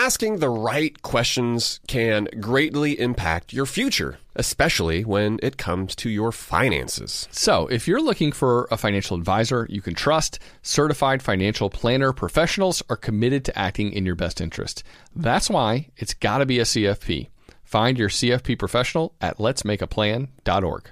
asking the right questions can greatly impact your future, especially when it comes to your finances. So, if you're looking for a financial advisor you can trust, certified financial planner professionals are committed to acting in your best interest. That's why it's got to be a CFP. Find your CFP professional at letsmakeaplan.org.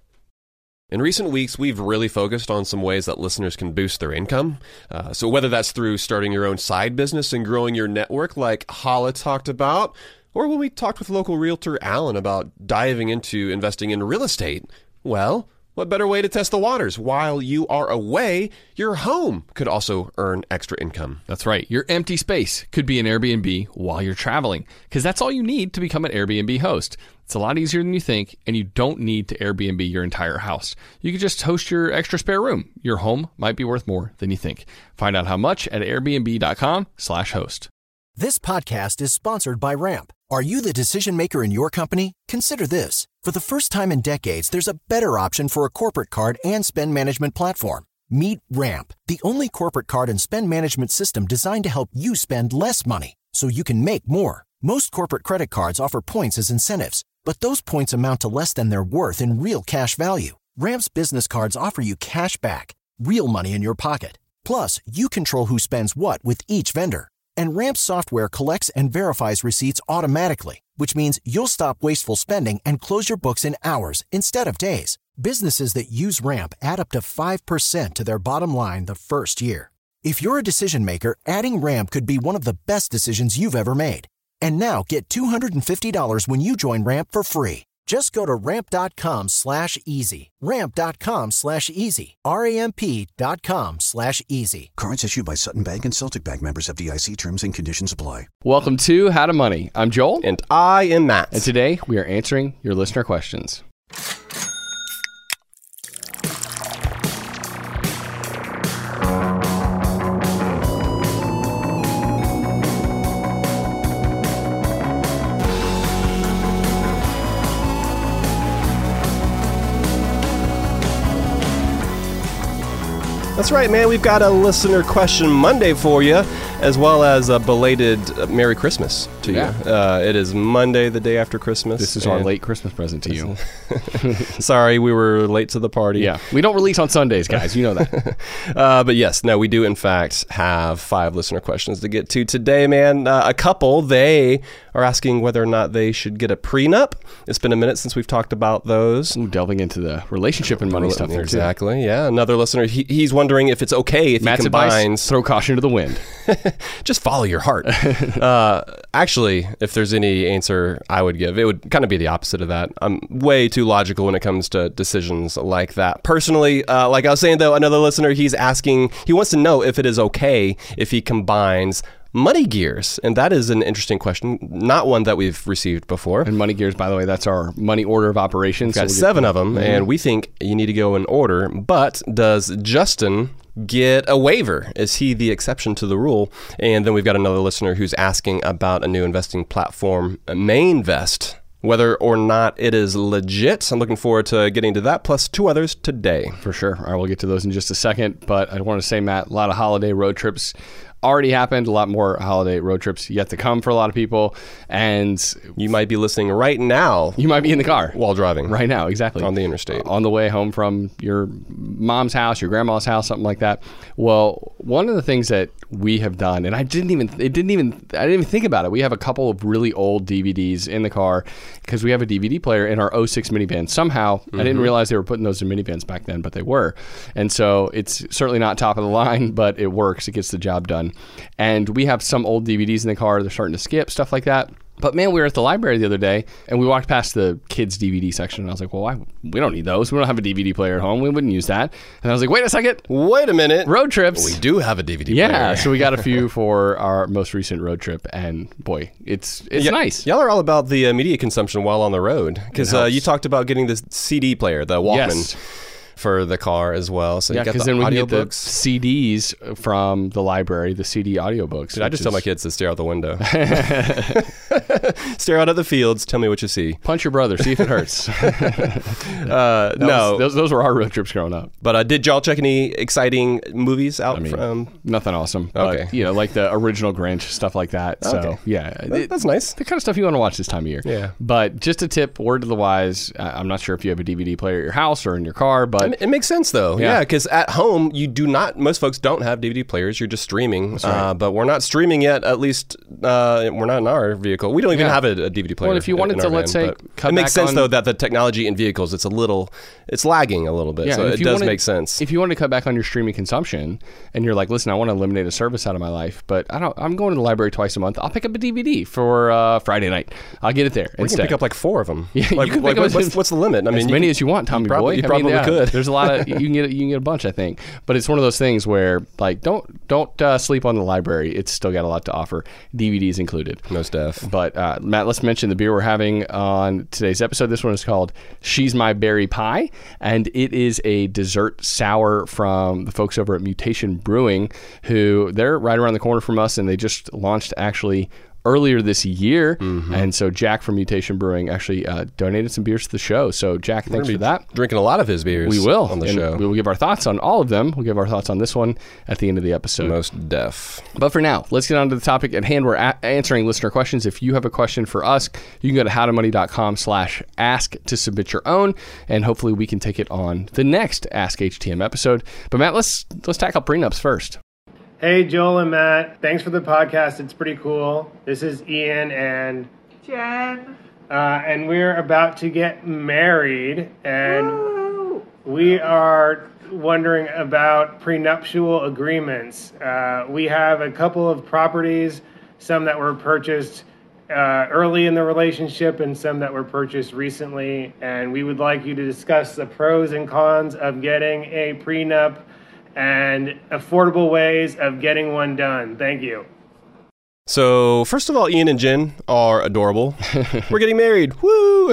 In recent weeks, we've really focused on some ways that listeners can boost their income. So whether that's through starting your own side business and growing your network like Hala talked about, or when we talked with local realtor Alan about diving into investing in real estate, well, what better way to test the waters? While you are away, your home could also earn extra income. That's right. Your empty space could be an Airbnb while you're traveling, because that's all you need to become an Airbnb host. It's a lot easier than you think, and you don't need to Airbnb your entire house. You can just host your extra spare room. Your home might be worth more than you think. Find out how much at airbnb.com/host. This podcast is sponsored by Ramp. Are you the decision maker in your company? Consider this. For the first time in decades, there's a better option for a corporate card and spend management platform. Meet Ramp, the only corporate card and spend management system designed to help you spend less money so you can make more. Most corporate credit cards offer points as incentives, but those points amount to less than their worth in real cash value. Ramp's business cards offer you cash back, real money in your pocket. Plus, you control who spends what with each vendor. And Ramp's software collects and verifies receipts automatically, which means you'll stop wasteful spending and close your books in hours instead of days. Businesses that use Ramp add up to 5% to their bottom line the first year. If you're a decision maker, adding Ramp could be one of the best decisions you've ever made. And now get $250 when you join Ramp for free. Just go to ramp.com/easy. Ramp.com/easy. RAMP.com/easy. Cards issued by Sutton Bank and Celtic Bank, members FDIC. Terms and conditions apply. Welcome to How to Money. I'm Joel. And I am Matt. And today we are answering your listener questions. That's right, man. We've got a listener question Monday for you, as well as a belated Merry Christmas to you. It is Monday, the day after Christmas. This is our late Christmas present to you. Sorry, we were late to the party. Yeah, we don't release on Sundays, guys. You know that. But yes, no, we do in fact have 5 listener questions to get to today, man. A couple, they are asking whether or not they should get a prenup. It's been a minute since we've talked about those. Ooh, delving into the relationship and money stuff there, exactly, too. Yeah. Another listener, he's wondering if it's okay if Matt's he combines... advice, throw caution to the wind. Just follow your heart. Actually, if there's any answer I would give, it would kind of be the opposite of that. I'm way too logical when it comes to decisions like that. Personally, like I was saying, though, another listener, he's asking, he wants to know if it is okay if he combines money gears. And that is an interesting question, not one that we've received before. And money gears, by the way, that's our money order of operations. We've got 7 of them, and we think you need to go in order. But does Justin get a waiver? Is he the exception to the rule? And then we've got another listener who's asking about a new investing platform, Mainvest, whether or not it is legit. I'm looking forward to getting to that, plus 2 others today. For sure. All right, we'll get to those in just a second. But I want to say, Matt, a lot of holiday road trips already happened. A lot more holiday road trips yet to come for a lot of people. And you might be listening right now. You might be in the car while driving. Right now, exactly. On the interstate. On the way home from your mom's house, your grandma's house, something like that. Well, one of the things that we have done, and I didn't even think about it. We have a couple of really old DVDs in the car because we have a DVD player in our 06 minivan. Somehow, I didn't realize they were putting those in minivans back then, but they were. And so it's certainly not top of the line, but it works. It gets the job done. And we have some old DVDs in the car. They're starting to skip, stuff like that. But man, we were at the library the other day, and we walked past the kids' DVD section, and I was like, well, we don't need those. We don't have a DVD player at home. We wouldn't use that. And I was like, wait a second. Wait a minute. Road trips. We do have a DVD player. Yeah, so we got a few for our most recent road trip, and boy, it's nice. Y'all are all about the media consumption while on the road, because you talked about getting this CD player, the Walkman. Yes. for the car as well. So Yeah, you got because the then we can get the audiobooks. CDs from the library, the CD audiobooks. Dude, I just tell my kids to stare out the window. Stare out at the fields. Tell me what you see. Punch your brother, see if it hurts. No. Those were our road trips growing up. But did y'all check any exciting movies out from? Nothing awesome. Okay. But, like the original Grinch, stuff like that. So, Okay. yeah. That's nice. The kind of stuff you want to watch this time of year. Yeah. But just a tip, word to the wise, I'm not sure if you have a DVD player at your house or in your car, but It makes sense though. Yeah. Yeah, because at home most folks don't have DVD players. You're just streaming. That's right. But we're not streaming yet. At least we're not in our vehicle. We don't even Yeah. have a DVD player. Well, if you wanted in to, our let's van, say, but cut it makes back sense on- though that the technology in vehicles it's lagging a little bit. So and it if you does wanted- make sense. If you want to cut back on your streaming consumption and you're like, listen, I want to eliminate a service out of my life, but I'm going to the library twice a month. I'll pick up a DVD for Friday night. I'll get it there We instead. can pick up like 4 of them. Yeah, like, you can pick up what's the limit? I mean, as many as you want, Tommy probably- boy. you probably could. There's a lot of you can get a bunch, I think. But it's one of those things where like don't sleep on the library. It's still got a lot to offer, DVDs included. most def. But Matt, let's mention the beer we're having on today's episode. This one is called She's My Berry Pie, and it is a dessert sour from the folks over at Mutation Brewing, who they're right around the corner from us, and they just launched actually earlier this year. And so Jack from Mutation Brewing actually donated some beers to the show. So Jack, thanks for that. Drinking a lot of his beers. We will on the and show. We will give our thoughts on all of them. We'll give our thoughts on this one at the end of the episode. Most def. But for now, let's get on to the topic at hand. We're answering listener questions. If you have a question for us, you can go to howtomoney.com/ask to submit your own, and hopefully we can take it on the next Ask HTM episode. But Matt, let's tackle prenups first. Hey, Joel and Matt. Thanks for the podcast. It's pretty cool. This is Ian and Jen. and we're about to get married, and we are wondering about prenuptial agreements. We have a couple of properties, some that were purchased early in the relationship and some that were purchased recently, and we would like you to discuss the pros and cons of getting a prenup and affordable ways of getting one done. Thank you. So, first of all, Ian and Jen are adorable. We're getting married. Woo!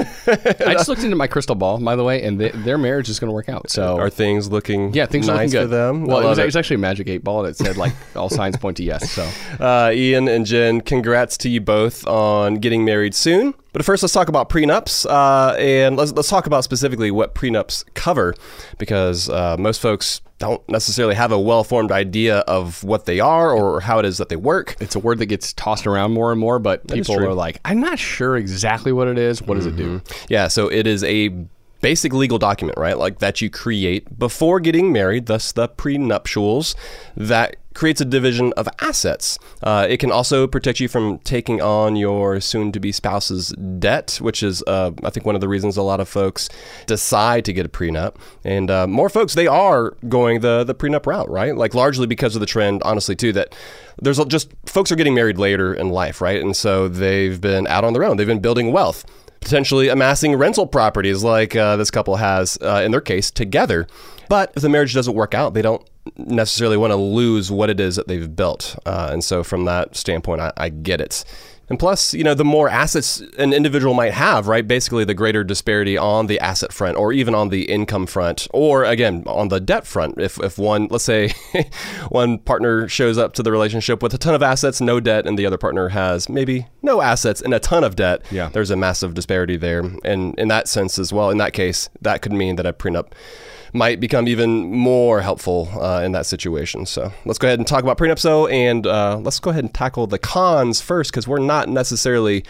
I just looked into my crystal ball, by the way, and their marriage is going to work out. So Are things looking things are nice looking good for them? Well, I it love was actually a Magic 8 ball that said like all signs point to yes. So Ian and Jen, congrats to you both on getting married soon. But first, let's talk about prenups, and let's talk about specifically what prenups cover, because most folks don't necessarily have a well-formed idea of what they are or how it is that they work. it's a word that gets tossed around more and more, but is people true. are like, I'm not sure exactly what it is. What does it do? Yeah, so it is a basic legal document, right? Like that you create before getting married, thus the prenuptials, that creates a division of assets. It can also protect you from taking on your soon-to-be spouse's debt, which is, I think, one of the reasons a lot of folks decide to get a prenup. And more folks, they are going the prenup route, right? Like largely because of the trend, honestly, too, that there's just folks are getting married later in life, right? And so they've been out on their own. They've been building wealth, potentially amassing rental properties like this couple has, in their case, together. But if the marriage doesn't work out, they don't necessarily want to lose what it is that they've built. And so from that standpoint, I get it. And plus, you know, the more assets an individual might have, right, basically the greater disparity on the asset front or even on the income front or, again, on the debt front. If one, let's say, one partner shows up to the relationship with a ton of assets, no debt, and the other partner has maybe no assets and a ton of debt, there's a massive disparity there. And in that sense as well, in that case, that could mean that a prenup might become even more helpful in that situation. So let's go ahead and talk about prenups, though, and let's go ahead and tackle the cons first, because we're not necessarily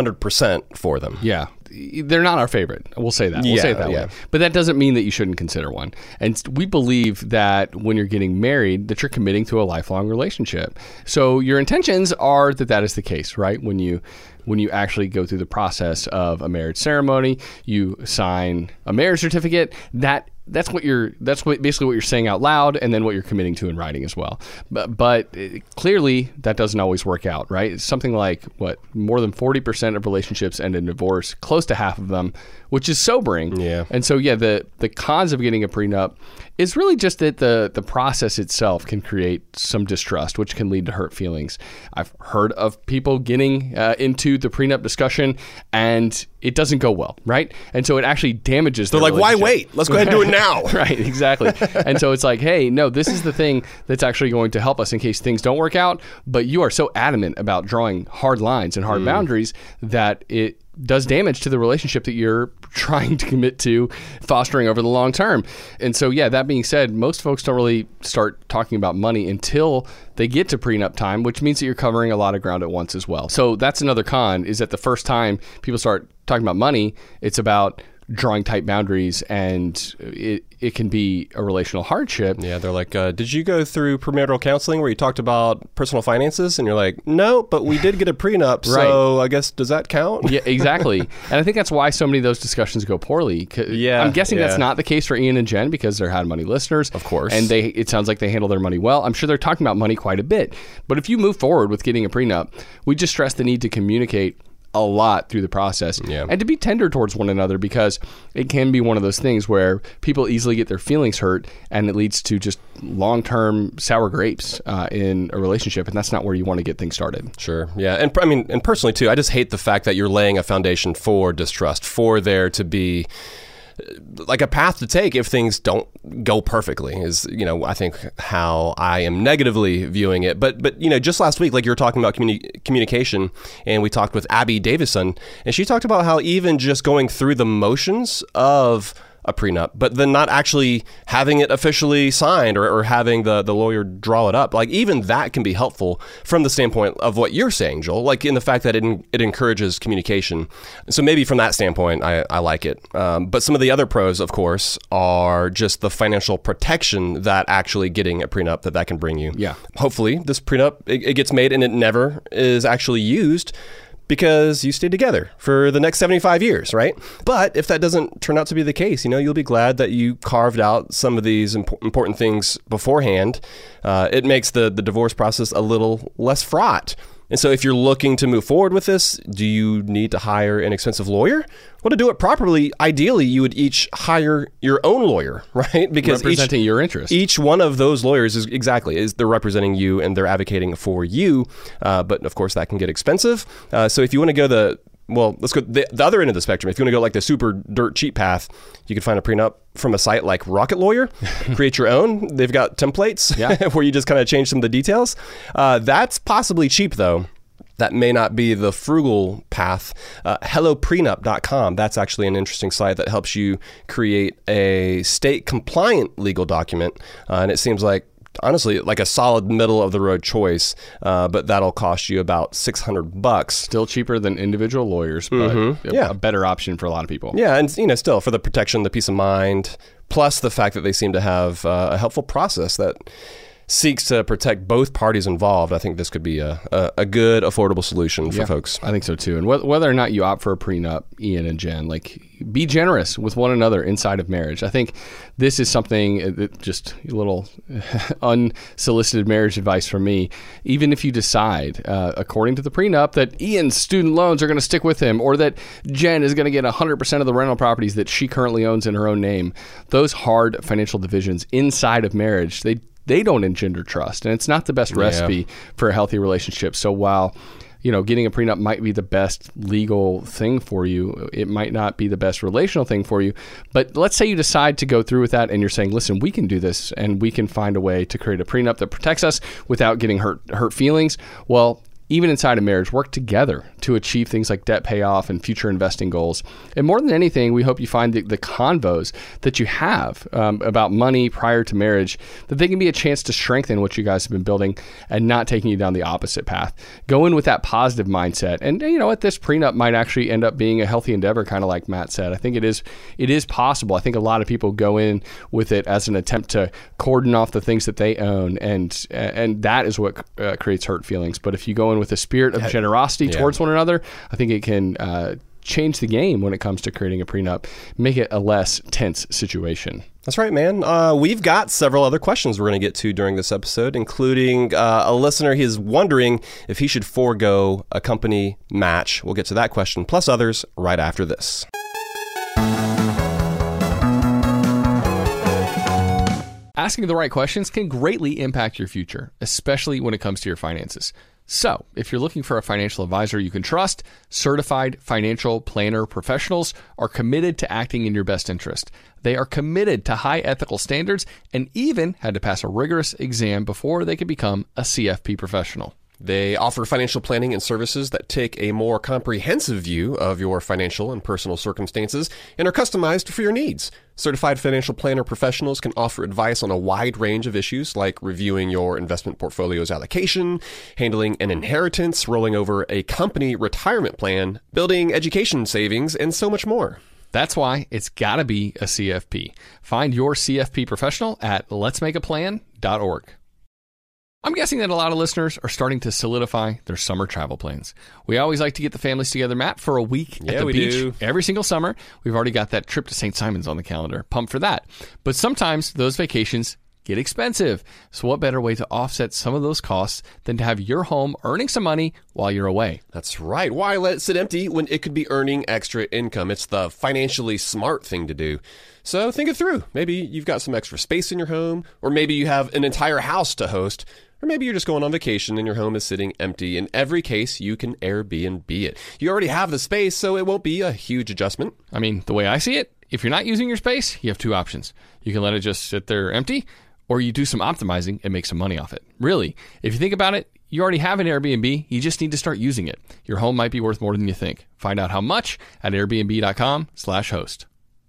100% for them. Yeah. They're not our favorite. We'll say that. We'll say it that way. But that doesn't mean that you shouldn't consider one. And we believe that when you're getting married, that you're committing to a lifelong relationship. So your intentions are that is the case, right? When you actually go through the process of a marriage ceremony, you sign a marriage certificate, that's basically what you're saying out loud, and then what you're committing to in writing as well. But clearly that doesn't always work out, right? It's something like more than 40% of relationships end in divorce, close to half of them, which is sobering. Yeah. And so the cons of getting a prenup is really just that the process itself can create some distrust, which can lead to hurt feelings. I've heard of people getting into the prenup discussion and it doesn't go well, right? And so it actually damages They're their like, why relationship. wait? Let's go ahead and do it now. Right, exactly. And so it's like, hey, no, this is the thing that's actually going to help us in case things don't work out. But you are so adamant about drawing hard lines and hard boundaries that it does damage to the relationship that you're trying to commit to fostering over the long term. And so, yeah, that being said, most folks don't really start talking about money until they get to prenup time, which means that you're covering a lot of ground at once as well. So that's another con, is that the first time people start talking about money, it's about drawing tight boundaries, and it can be a relational hardship. Yeah, they're like, did you go through premarital counseling where you talked about personal finances? And you're like, no, but we did get a prenup, so I guess, does that count? Yeah, exactly. And I think that's why so many of those discussions go poorly. Yeah, I'm guessing that's not the case for Ian and Jen, because they're How to Money listeners. Of course. And it sounds like they handle their money well. I'm sure they're talking about money quite a bit. But if you move forward with getting a prenup, we just stress the need to communicate a lot through the process, and to be tender towards one another, because it can be one of those things where people easily get their feelings hurt, and it leads to just long-term sour grapes in a relationship, and that's not where you want to get things started. Sure, yeah, and I mean, and personally too, I just hate the fact that you're laying a foundation for distrust, for there to be like a path to take if things don't go perfectly, is, I think how I am negatively viewing it. But just last week, like you were talking about communication, and we talked with Abby Davison, and she talked about how even just going through the motions of a prenup, but then not actually having it officially signed or having the lawyer draw it up, like even that can be helpful from the standpoint of what you're saying, Joel, like in the fact that it encourages communication. So maybe from that standpoint, I like it. But some of the other pros, of course, are just the financial protection that actually getting a prenup that can bring you. Yeah. Hopefully this prenup, it gets made and it never is actually used, because you stayed together for the next 75 years, right? But if that doesn't turn out to be the case, you'll be glad that you carved out some of these important things beforehand. It makes the divorce process a little less fraught. And so if you're looking to move forward with this, do you need to hire an expensive lawyer? Well, to do it properly, ideally, you would each hire your own lawyer, right? Because representing your interests. Each one of those lawyers is they're representing you and they're advocating for you. But of course, that can get expensive. So if you want to go let's go the other end of the spectrum. If you want to go like the super dirt cheap path, you can find a prenup from a site like Rocket Lawyer, create your own. They've got templates where you just kind of change some of the details. That's possibly cheap though. That may not be the frugal path. HelloPrenup.com. That's actually an interesting site that helps you create a state compliant legal document. And it seems like, honestly, like a solid middle of the road choice, but that'll cost you about $600. Still cheaper than individual lawyers, but a better option for a lot of people. Yeah, and still for the protection, the peace of mind, plus the fact that they seem to have a helpful process that seeks to protect both parties involved. I think this could be a good, affordable solution for folks. I think so too. And whether or not you opt for a prenup, Ian and Jen, like, be generous with one another inside of marriage. I think this is something that just a little unsolicited marriage advice from me. Even if you decide, according to the prenup, that Ian's student loans are going to stick with him, or that Jen is going to get 100% of the rental properties that she currently owns in her own name, those hard financial divisions inside of marriage, they don't engender trust, and it's not the best recipe for a healthy relationship. So while getting a prenup might be the best legal thing for you, it might not be the best relational thing for you. But let's say you decide to go through with that, and you're saying, listen, we can do this, and we can find a way to create a prenup that protects us without getting hurt feelings. Well, even inside a marriage, work together to achieve things like debt payoff and future investing goals. And more than anything, we hope you find the convos that you have about money prior to marriage, that they can be a chance to strengthen what you guys have been building and not taking you down the opposite path. Go in with that positive mindset. And this prenup might actually end up being a healthy endeavor, kind of like Matt said. I think it is possible. I think a lot of people go in with it as an attempt to cordon off the things that they own, and that is what creates hurt feelings. But if you go in with a spirit of generosity towards one another, I think it can change the game when it comes to creating a prenup, make it a less tense situation. That's right, man. We've got several other questions we're going to get to during this episode, including a listener. He's wondering if he should forego a company match. We'll get to that question, plus others, right after this. Asking the right questions can greatly impact your future, especially when it comes to your finances. So, if you're looking for a financial advisor you can trust, certified financial planner professionals are committed to acting in your best interest. They are committed to high ethical standards and even had to pass a rigorous exam before they could become a CFP professional. They offer financial planning and services that take a more comprehensive view of your financial and personal circumstances and are customized for your needs. Certified financial planner professionals can offer advice on a wide range of issues like reviewing your investment portfolio's allocation, handling an inheritance, rolling over a company retirement plan, building education savings, and so much more. That's why it's got to be a CFP. Find your CFP professional at letsmakeaplan.org. I'm guessing that a lot of listeners are starting to solidify their summer travel plans. We always like to get the families together, Matt, for a week at the beach every single summer. We've already got that trip to St. Simons on the calendar. Pumped for that. But sometimes those vacations get expensive. So what better way to offset some of those costs than to have your home earning some money while you're away? That's right. Why let it sit empty when it could be earning extra income? It's the financially smart thing to do. So think it through. Maybe you've got some extra space in your home, or maybe you have an entire house to host. Or maybe you're just going on vacation and your home is sitting empty. In every case, you can Airbnb it. You already have the space, so it won't be a huge adjustment. I mean, the way I see it, if you're not using your space, you have two options. You can let it just sit there empty, or you do some optimizing and make some money off it. Really, if you think about it, you already have an Airbnb. You just need to start using it. Your home might be worth more than you think. Find out how much at airbnb.com/host.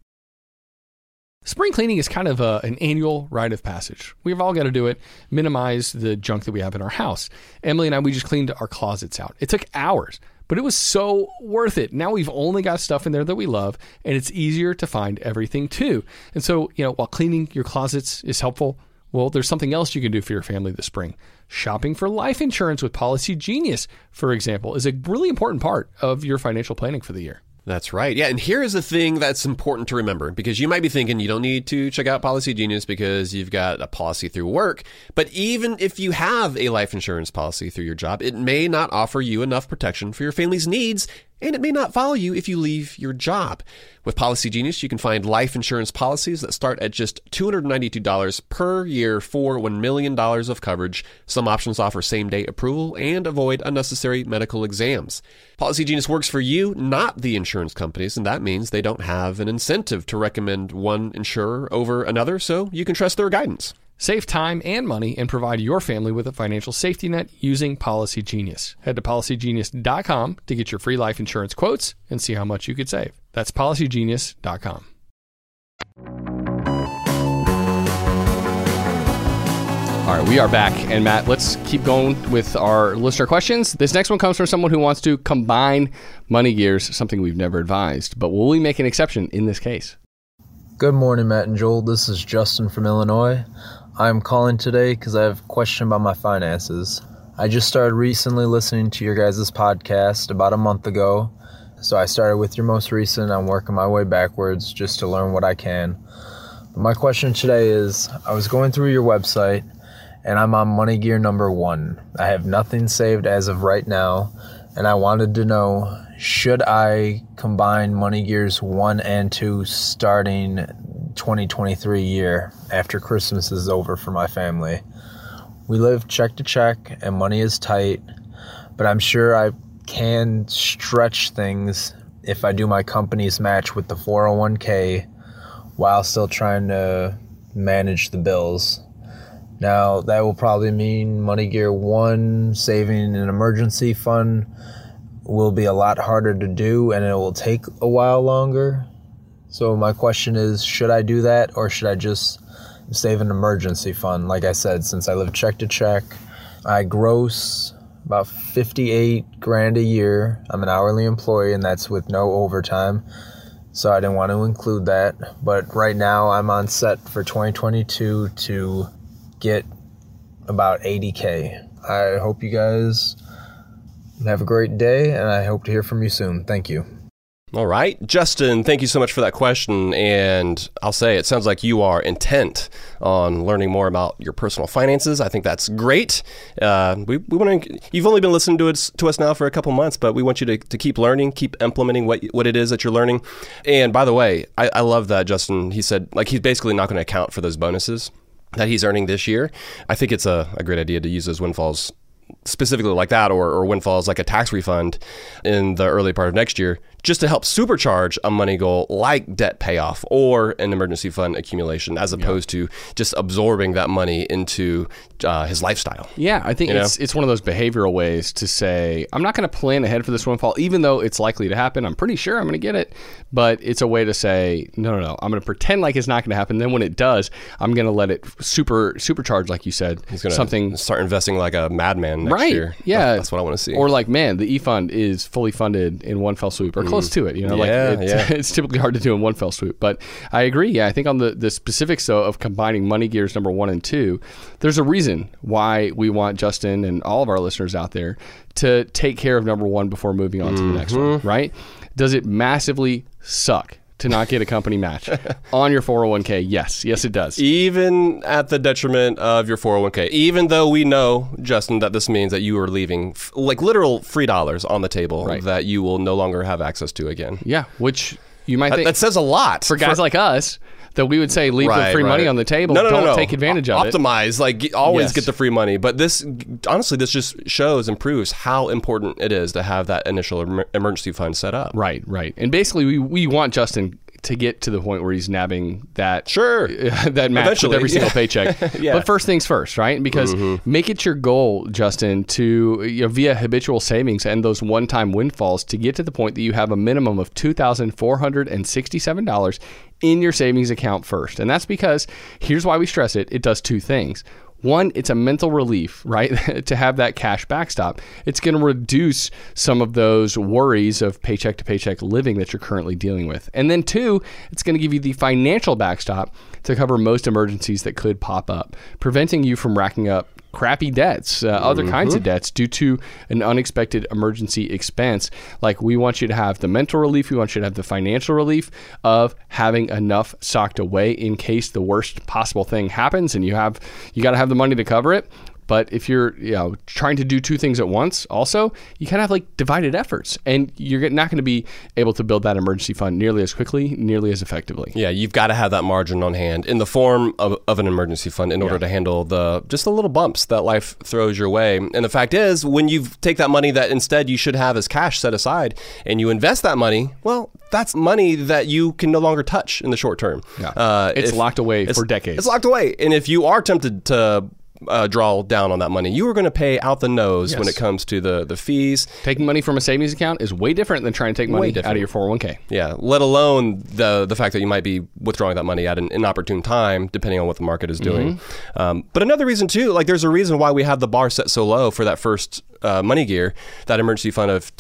Spring cleaning is kind of an annual rite of passage. We've all got to do it, minimize the junk that we have in our house. Emily and I, we just cleaned our closets out. It took hours, but it was so worth it. Now we've only got stuff in there that we love, and it's easier to find everything too. And so, while cleaning your closets is helpful, well, there's something else you can do for your family this spring. Shopping for life insurance with Policy Genius, for example, is a really important part of your financial planning for the year. That's right. Yeah, and here is the thing that's important to remember, because you might be thinking you don't need to check out Policy Genius because you've got a policy through work. But even if you have a life insurance policy through your job, it may not offer you enough protection for your family's needs, and it may not follow you if you leave your job. With Policy Genius, you can find life insurance policies that start at just $292 per year for $1 million of coverage. Some options offer same-day approval and avoid unnecessary medical exams. Policy Genius works for you, not the insurance companies, and that means they don't have an incentive to recommend one insurer over another, so you can trust their guidance. Save time and money and provide your family with a financial safety net using Policy Genius. Head to policygenius.com to get your free life insurance quotes and see how much you could save. That's policygenius.com. All right, we are back. And Matt, let's keep going with our listener questions. This next one comes from someone who wants to combine money gears, something we've never advised. But will we make an exception in this case? Good morning, Matt and Joel. This is Justin from Illinois. I'm calling today because I have a question about my finances. I just started recently listening to your guys' podcast about a month ago. So I started with your most recent. I'm working my way backwards just to learn what I can. But my question today is, I was going through your website and I'm on money gear number 1. I have nothing saved as of right now, and I wanted to know, should I combine money gears 1 and 2 starting 2023 year after Christmas is over for my family? We live check to check and money is tight, but I'm sure I can stretch things if I do my company's match with the 401k while still trying to manage the bills. Now, that will probably mean money gear 1, saving an emergency fund, will be a lot harder to do, and it will take a while longer. So my question is, should I do that, or should I just save an emergency fund? Like I said, since I live check to check, I gross about $58,000 a year. I'm an hourly employee, and that's with no overtime, so I didn't want to include that. But right now, I'm on set for 2022 to get about $80K. I hope you guys have a great day, and I hope to hear from you soon. Thank you. All right. Justin, thank you so much for that question. And I'll say, it sounds like you are intent on learning more about your personal finances. I think that's great. We want to. You've only been listening to us now for a couple months, but we want you to keep learning, keep implementing what it is that you're learning. And by the way, I love that Justin, he said, like, he's basically not going to account for those bonuses. that he's earning this year, I think it's a great idea to use those windfalls specifically like that, or windfalls like a tax refund in the early part of next year, just to help supercharge a money goal like debt payoff or an emergency fund accumulation, as opposed to just absorbing that money into his lifestyle. Yeah, I think it's one of those behavioral ways to say, I'm not going to plan ahead for this windfall, even though it's likely to happen. I'm pretty sure I'm going to get it. But it's a way to say, no. I'm going to pretend like it's not going to happen. Then when it does, I'm going to let it supercharge, like you said. He's going to start investing like a madman next year. Yeah. That's what I want to see. Or like, man, the E-Fund is fully funded in one fell swoop, or close to it. It's typically hard to do in one fell swoop. But I agree. Yeah, I think on the specifics, though, of combining money gears number 1 and 2, there's a reason why we want Justin and all of our listeners out there to take care of number 1 before moving on to the next one, right? Does it massively suck to not get a company match on your 401k? Yes, it does. Even at the detriment of your 401k, even though we know, Justin, that this means that you are leaving like literal free dollars on the table that you will no longer have access to again. Yeah, which you might think that says a lot for guys like us. That we would say leave the free money on the table. Don't take advantage of it. Optimize, always get the free money. But this, honestly, this just and proves how important it is to have that initial emergency fund set up. Right. And basically, we want Justin to get to the point where he's nabbing that that match eventually, with every single paycheck. But first things first, right? Because make it your goal, Justin, to via habitual savings and those one-time windfalls to get to the point that you have a minimum of $2,467 in your savings account first. And that's because, here's why we stress it, it does 2 things. One, it's a mental relief, right? To have that cash backstop. It's going to reduce some of those worries of paycheck to paycheck living that you're currently dealing with. And then 2, it's going to give you the financial backstop to cover most emergencies that could pop up, preventing you from racking up crappy debts, other kinds of debts due to an unexpected emergency expense. Like, we want you to have the mental relief, we want you to have the financial relief of having enough socked away in case the worst possible thing happens, and you got to have the money to cover it. But if you're trying to do 2 things at once, also, you kind of have divided efforts, and you're not going to be able to build that emergency fund nearly as quickly, nearly as effectively. Yeah, you've got to have that margin on hand in the form of an emergency fund in order to handle just the little bumps that life throws your way. And the fact is, when you take that money that instead you should have as cash set aside and you invest that money, well, that's money that you can no longer touch in the short term. Yeah. It's locked away for decades. It's locked away. And if you are tempted to draw down on that money, you are going to pay out the nose when it comes to the fees. Taking money from a savings account is way different than trying to take money out of your 401k. Yeah, let alone the fact that you might be withdrawing that money at an inopportune time, depending on what the market is doing. But another reason too, there's a reason why we have the bar set so low for that first money gear, that emergency fund of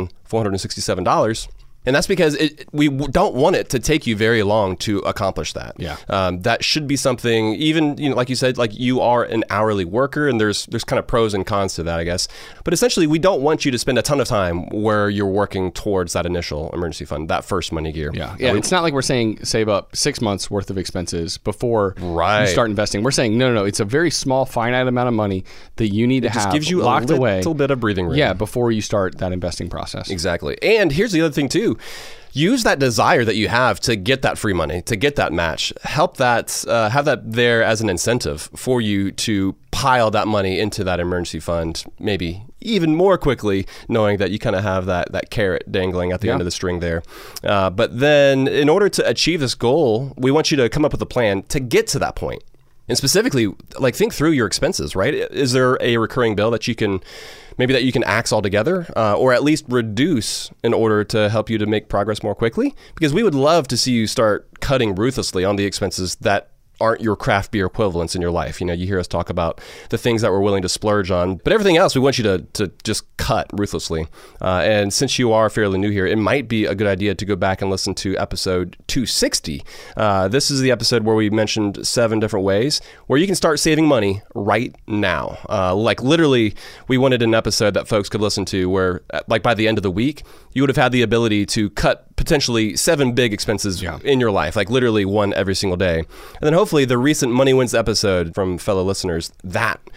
$2,467. And that's because we don't want it to take you very long to accomplish that. Yeah. That should be something, even, like you said, you are an hourly worker, and there's kind of pros and cons to that, I guess. But essentially, we don't want you to spend a ton of time where you're working towards that initial emergency fund, that first money gear. Yeah. It's not like we're saying save up 6 months worth of expenses before you start investing. We're saying, no. It's a very small, finite amount of money that you need to have gives you locked away. A little bit of breathing room. Yeah, before you start that investing process. Exactly. And here's the other thing, too. Use that desire that you have to get that free money, to get that match. Help that, have that there as an incentive for you to pile that money into that emergency fund, maybe even more quickly, knowing that you kind of have that carrot dangling at the end of the string there. But then in order to achieve this goal, we want you to come up with a plan to get to that point. And specifically, think through your expenses, right? Is there a recurring bill that you can axe altogether, or at least reduce in order to help you to make progress more quickly? Because we would love to see you start cutting ruthlessly on the expenses that aren't your craft beer equivalents in your life. You hear us talk about the things that we're willing to splurge on, but everything else we want you to just cut ruthlessly. And since you are fairly new here, it might be a good idea to go back and listen to episode 260. This is the episode where we mentioned 7 different ways where you can start saving money right now. Literally, we wanted an episode that folks could listen to where, by the end of the week, you would have had the ability to cut potentially 7 big expenses in your life, literally one every single day. And then hopefully the recent Money Wins episode from fellow listeners, that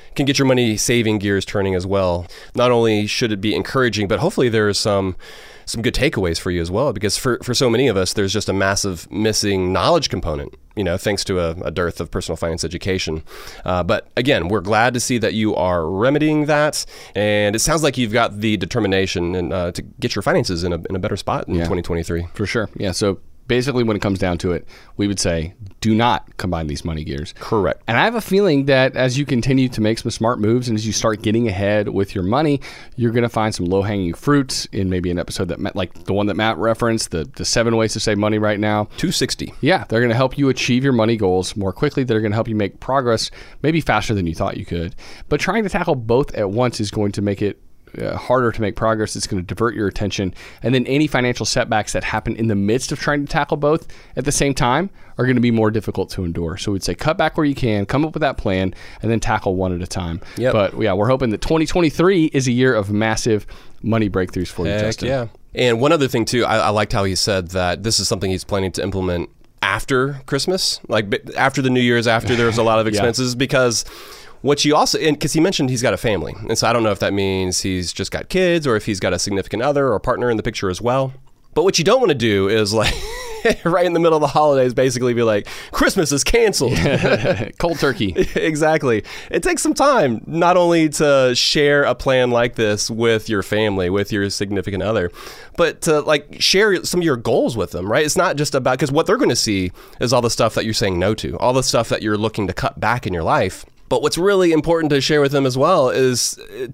can get your money saving gears turning as well. Not only should it be encouraging, but hopefully there's some good takeaways for you as well, because for so many of us, there's just a massive missing knowledge component, thanks to a dearth of personal finance education. But again, we're glad to see that you are remedying that. And it sounds like you've got the determination to get your finances in a better spot in 2023. For sure. Yeah. So basically, when it comes down to it, we would say do not combine these money gears. Correct. And I have a feeling that as you continue to make some smart moves and as you start getting ahead with your money, you're going to find some low-hanging fruits in maybe an episode that like the one that Matt referenced, the 7 ways to save money right now. 260. Yeah, they're going to help you achieve your money goals more quickly. They're going to help you make progress maybe faster than you thought you could. But trying to tackle both at once is going to make it harder to make progress. It's going to divert your attention. And then any financial setbacks that happen in the midst of trying to tackle both at the same time are going to be more difficult to endure. So we'd say cut back where you can, come up with that plan, and then tackle one at a time. Yep. But yeah, we're hoping that 2023 is a year of massive money breakthroughs for you, Justin. Yeah. And one other thing too, I liked how he said that this is something he's planning to implement after Christmas, like after the New Year's, after there's a lot of expenses, because what you also, and because he mentioned he's got a family. And so I don't know if that means he's just got kids or if he's got a significant other or partner in the picture as well. But what you don't want to do is like right in the middle of the holidays, basically be like, Christmas is canceled. Cold turkey. Exactly. It takes some time not only to share a plan like this with your family, with your significant other, but to like share some of your goals with them, right? It's not just about, because what they're going to see is all the stuff that you're saying no to, all the stuff that you're looking to cut back in your life. But what's really important to share with them as well is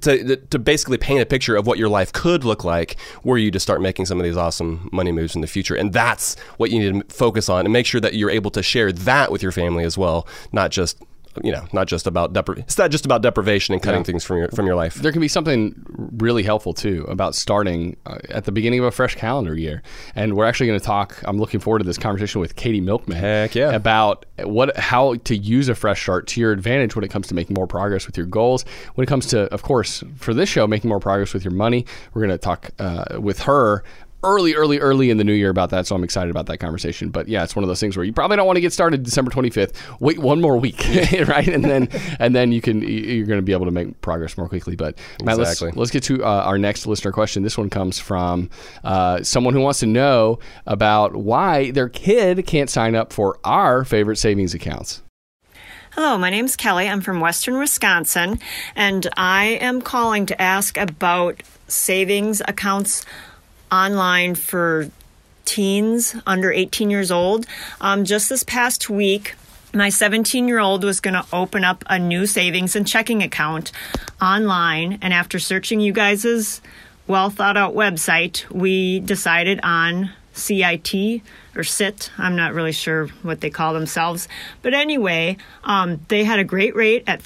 to basically paint a picture of what your life could look like were you to start making some of these awesome money moves in the future. And that's what you need to focus on and make sure that you're able to share that with your family as well, not just about it's not just about deprivation and cutting things from your life. There can be something really helpful too about starting at the beginning of a fresh calendar year. And we're actually going to talk, I'm looking forward to this conversation with Katie Milkman. Heck yeah. About how to use a fresh start to your advantage when it comes to making more progress with your goals. When it comes to, of course, for this show, making more progress with your money, we're going to talk with her early in the new year about that, so I'm excited about that conversation. But yeah, it's one of those things where you probably don't want to get started December 25th. Wait one more week, right? And then you're going to be able to make progress more quickly. But Matt, let's get to our next listener question. This one comes from someone who wants to know about why their kid can't sign up for our favorite savings accounts. Hello, my name's Kelly. I'm from Western Wisconsin, and I am calling to ask about savings accounts online for teens under 18 years old. Just this past week, my 17-year-old was going to open up a new savings and checking account online. And after searching you guys' well-thought-out website, we decided on CIT or SIT. I'm not really sure what they call themselves. But anyway, they had a great rate at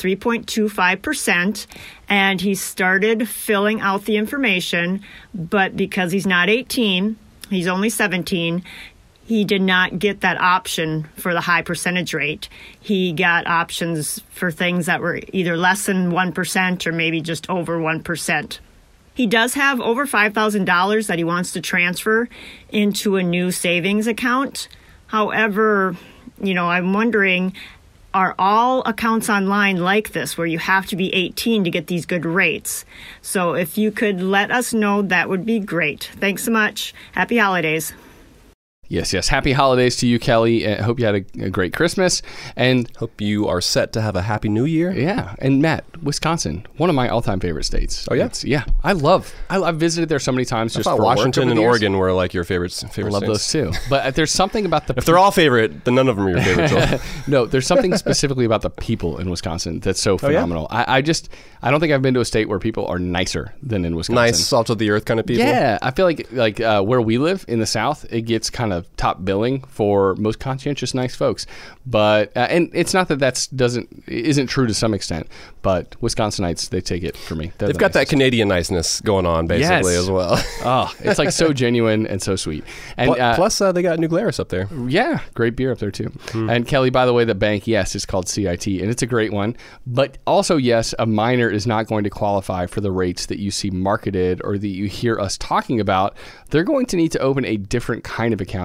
3.25%. And he started filling out the information. But because he's not 18, he's only 17, he did not get that option for the high percentage rate. He got options for things that were either less than 1% or maybe just over 1%. He does have over $5,000 that he wants to transfer into a new savings account. However, I'm wondering, are all accounts online like this where you have to be 18 to get these good rates? So if you could let us know, that would be great. Thanks so much. Happy holidays. Yes. Happy holidays to you, Kelly. I hope you had a great Christmas. And hope you are set to have a happy new year. Yeah. And Matt, Wisconsin, one of my all-time favorite states. Oh, yeah? I've visited there so many times just for Washington work and Oregon were like your favorite states. I love those too. But there's something about the... If they're all favorite, then none of them are your favorite. No, there's something specifically about the people in Wisconsin that's so phenomenal. Oh, yeah? I don't think I've been to a state where people are nicer than in Wisconsin. Nice, salt of the earth kind of people. Yeah. I feel like where we live in the South, it gets kind of top billing for most conscientious, nice folks. But and it's not that isn't true to some extent, but Wisconsinites, they take it for me. They've got that Canadian niceness going on basically as well. Oh, it's like so genuine and so sweet. And plus they got New Glarus up there. Yeah, great beer up there too. And Kelly, by the way, the bank, yes, is called CIT, and it's a great one. But also, yes, a minor is not going to qualify for the rates that you see marketed or that you hear us talking about. They're going to need to open a different kind of account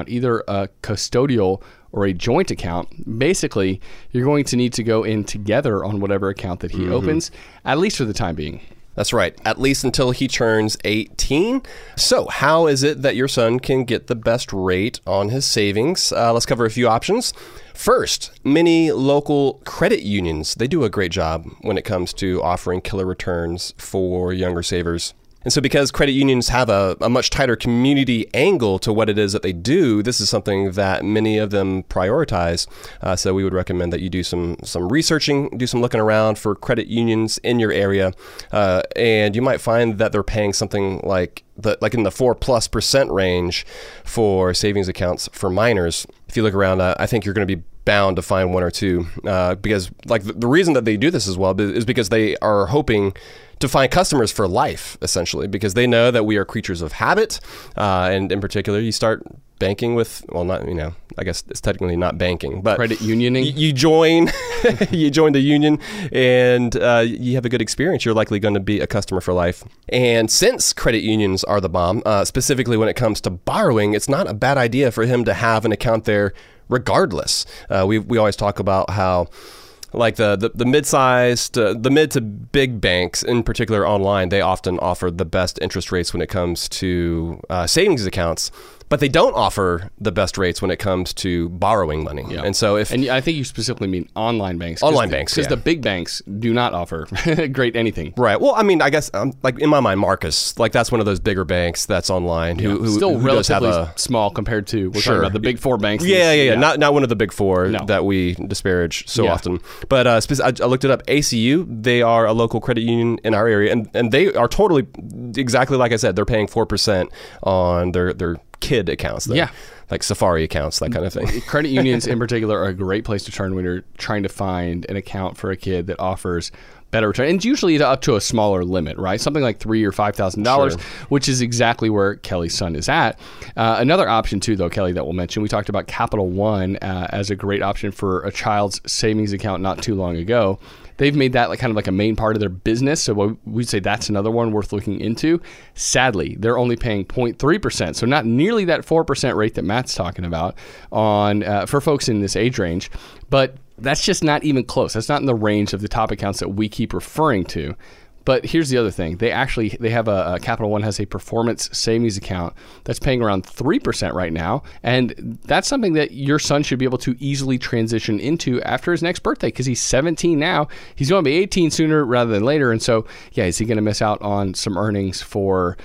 account, either a custodial or a joint account. Basically, you're going to need to go in together on whatever account that he opens, at least for the time being. That's right, at least until he turns 18. So how is it that your son can get the best rate on his savings? Let's cover a few options. First, many local credit unions, they do a great job when it comes to offering killer returns for younger savers. And so because credit unions have a much tighter community angle to what it is that they do, this is something that many of them prioritize. So we would recommend that you do some researching, do some looking around for credit unions in your area. And you might find that they're paying something like in the 4+% range for savings accounts for minors. If you look around, I think you're going to be bound to find one or two, because like the reason that they do this as well is because they are hoping to find customers for life, essentially, because they know that we are creatures of habit. And in particular, you start banking with, well, not, I guess it's technically not banking, but credit unioning. You join, you join the union and you have a good experience. You're likely going to be a customer for life. And since credit unions are the bomb, specifically when it comes to borrowing, it's not a bad idea for him to have an account there regardless. We always talk about how like the mid-sized, the mid to big banks, in particular online, they often offer the best interest rates when it comes to savings accounts. But they don't offer the best rates when it comes to borrowing money. Yeah. And so and I think you specifically mean online banks. Online banks, because the big banks do not offer great anything. Right. Well, I mean, I guess like in my mind, Marcus, like that's one of those bigger banks that's online who still who relatively does have small compared to we're talking about the big four banks. Yeah. Not one of the big four that we disparage so often. But I looked it up. ACU, they are a local credit union in our area, and they are totally exactly like I said. They're paying 4% on their kid accounts, like Safari accounts, that kind of thing. Credit unions in particular are a great place to turn when you're trying to find an account for a kid that offers better return. And it's usually up to a smaller limit, right? Something like $3,000 or $5,000, which is exactly where Kelly's son is at. Another option too, though, Kelly, that we'll mention, we talked about Capital One as a great option for a child's savings account not too long ago. They've made that kind of like a main part of their business, so we'd say that's another one worth looking into. Sadly, they're only paying 0.3%, so not nearly that 4% rate that Matt's talking about on for folks in this age range, but that's just not even close. That's not in the range of the top accounts that we keep referring to. But here's the other thing. They have a Capital One has a performance savings account that's paying around 3% right now. And that's something that your son should be able to easily transition into after his next birthday, because he's 17 now. He's going to be 18 sooner rather than later. And so, is he going to miss out on some earnings for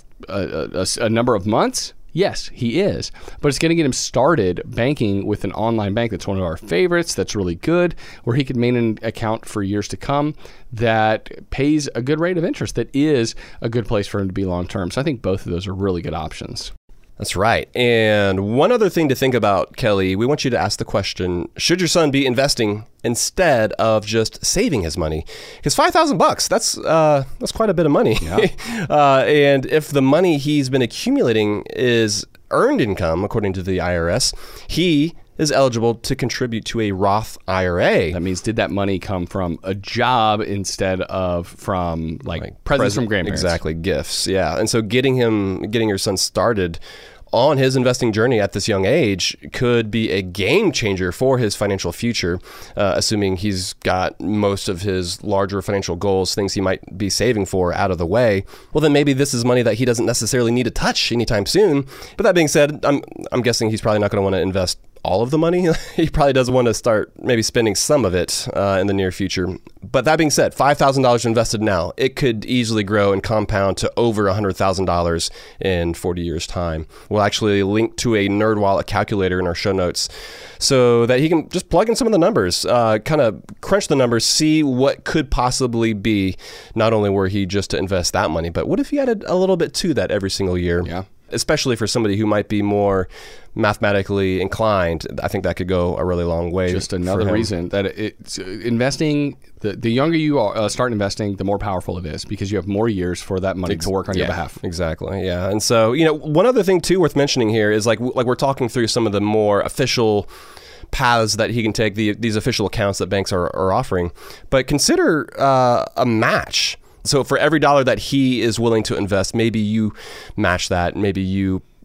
a number of months? Yes, he is, but it's going to get him started banking with an online bank that's one of our favorites, that's really good, where he could maintain an account for years to come that pays a good rate of interest, that is a good place for him to be long term. So I think both of those are really good options. That's right. And one other thing to think about, Kelly, we want you to ask the question, should your son be investing instead of just saving his money? Because $5,000, that's quite a bit of money. Yeah. And if the money he's been accumulating is earned income, according to the IRS, he is eligible to contribute to a Roth IRA. That means, did that money come from a job instead of from like presents from grandparents? Exactly, gifts. Yeah. And so getting your son started on his investing journey at this young age could be a game changer for his financial future, assuming he's got most of his larger financial goals, things he might be saving for, out of the way. Well, then maybe this is money that he doesn't necessarily need to touch anytime soon. But that being said, I'm guessing he's probably not going to want to invest all of the money. He probably does want to start maybe spending some of it in the near future. But that being said, $5,000 invested now, it could easily grow and compound to over $100,000 in 40 years' time. We'll actually link to a NerdWallet calculator in our show notes so that he can just plug in some of the numbers, kind of crunch the numbers, see what could possibly be, not only were he just to invest that money, but what if he added a little bit to that every single year? Yeah. Especially for somebody who might be more mathematically inclined, I think that could go a really long way. Just another reason that it's investing, the younger you start investing, the more powerful it is, because you have more years for that money to work on your behalf. Exactly. Yeah. And so, one other thing too worth mentioning here is like we're talking through some of the more official paths that he can take, these official accounts that banks are offering, but consider a match. So for every dollar that he is willing to invest, maybe you match that. Maybe you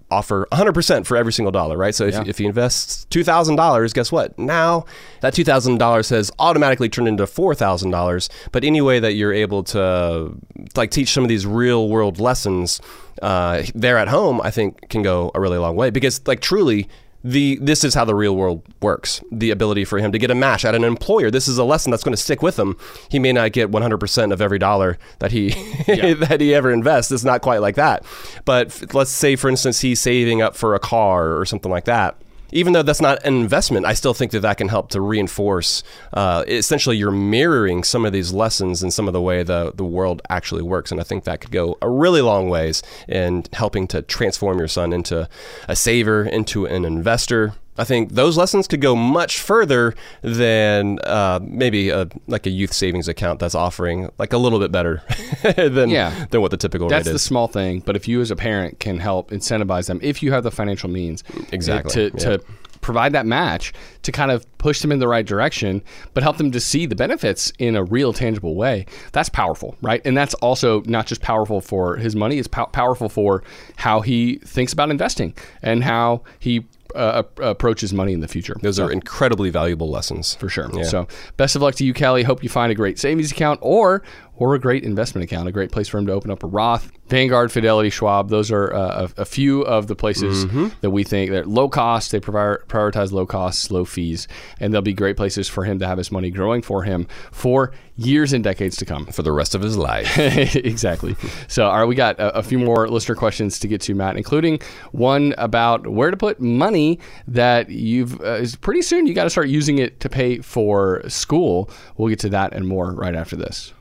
offer 100% for every single dollar, right? So if he invests $2,000, guess what? Now that $2,000 has automatically turned into $4,000. But any way that you're able to like teach some of these real world lessons there at home, I think can go a really long way, because like truly, this is how the real world works. The ability for him to get a match at an employer. This is a lesson that's going to stick with him. He may not get 100% of every dollar that he that he ever invests. It's not quite like that. But let's say, for instance, he's saving up for a car or something like that. Even though that's not an investment, I still think that can help to reinforce, essentially you're mirroring some of these lessons and some of the way the world actually works. And I think that could go a really long ways in helping to transform your son into a saver, into an investor. I think those lessons could go much further than maybe like a youth savings account that's offering like a little bit better than what the typical rate is. That's the small thing, but if you as a parent can help incentivize them, if you have the financial means to provide that match, to kind of push them in the right direction, but help them to see the benefits in a real tangible way, that's powerful, right? And that's also not just powerful for his money, it's powerful for how he thinks about investing and how he approaches money in the future. Those are incredibly valuable lessons. For sure. Yeah. So best of luck to you, Kelly. Hope you find a great savings account or a great investment account, a great place for him to open up a Roth. Vanguard, Fidelity, Schwab, those are a few of the places that we think they're low cost. They prioritize low costs, low fees, and they'll be great places for him to have his money growing for him for years and decades to come. For the rest of his life. Exactly. So, all right, we got a few more listener questions to get to, Matt, including one about where to put money that pretty soon you got to start using it to pay for school. We'll get to that and more right after this.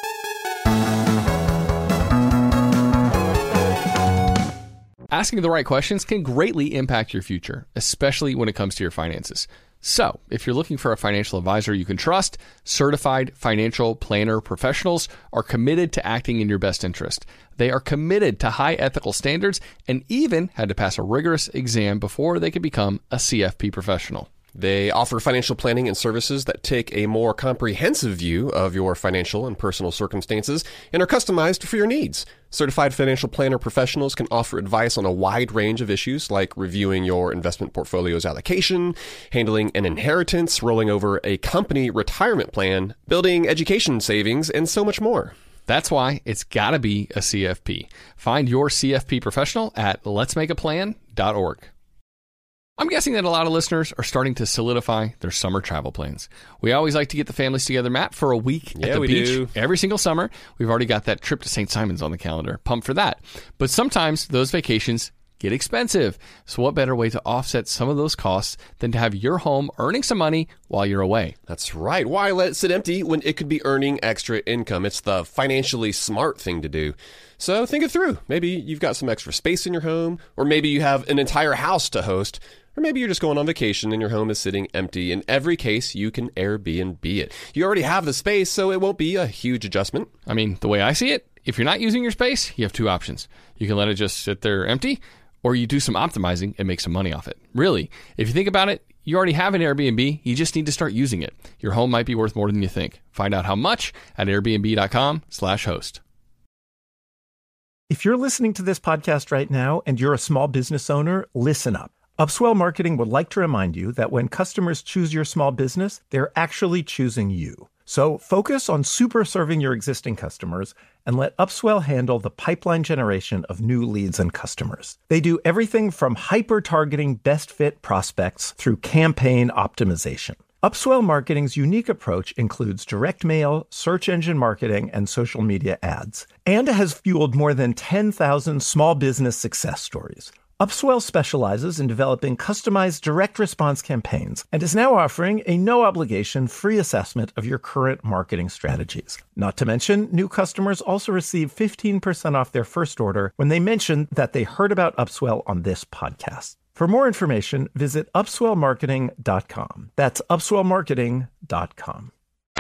Asking the right questions can greatly impact your future, especially when it comes to your finances. So, if you're looking for a financial advisor you can trust, certified financial planner professionals are committed to acting in your best interest. They are committed to high ethical standards and even had to pass a rigorous exam before they could become a CFP professional. They offer financial planning and services that take a more comprehensive view of your financial and personal circumstances and are customized for your needs. Certified financial planner professionals can offer advice on a wide range of issues like reviewing your investment portfolio's allocation, handling an inheritance, rolling over a company retirement plan, building education savings, and so much more. That's why it's got to be a CFP. Find your CFP professional at letsmakeaplan.org. I'm guessing that a lot of listeners are starting to solidify their summer travel plans. We always like to get the families together, Matt, for a week at the beach every single summer. We've already got that trip to St. Simon's on the calendar. Pumped for that. But sometimes those vacations get expensive. So what better way to offset some of those costs than to have your home earning some money while you're away? That's right. Why let it sit empty when it could be earning extra income? It's the financially smart thing to do. So think it through. Maybe you've got some extra space in your home, or maybe you have an entire house to host. Or maybe you're just going on vacation and your home is sitting empty. In every case, you can Airbnb it. You already have the space, so it won't be a huge adjustment. I mean, the way I see it, if you're not using your space, you have two options. You can let it just sit there empty, or you do some optimizing and make some money off it. Really, if you think about it, you already have an Airbnb. You just need to start using it. Your home might be worth more than you think. Find out how much at airbnb.com/host. If you're listening to this podcast right now and you're a small business owner, listen up. Upswell Marketing would like to remind you that when customers choose your small business, they're actually choosing you. So focus on super serving your existing customers and let Upswell handle the pipeline generation of new leads and customers. They do everything from hyper-targeting best fit prospects through campaign optimization. Upswell Marketing's unique approach includes direct mail, search engine marketing, and social media ads, and has fueled more than 10,000 small business success stories. Upswell specializes in developing customized direct response campaigns and is now offering a no-obligation free assessment of your current marketing strategies. Not to mention, new customers also receive 15% off their first order when they mention that they heard about Upswell on this podcast. For more information, visit upswellmarketing.com. That's upswellmarketing.com.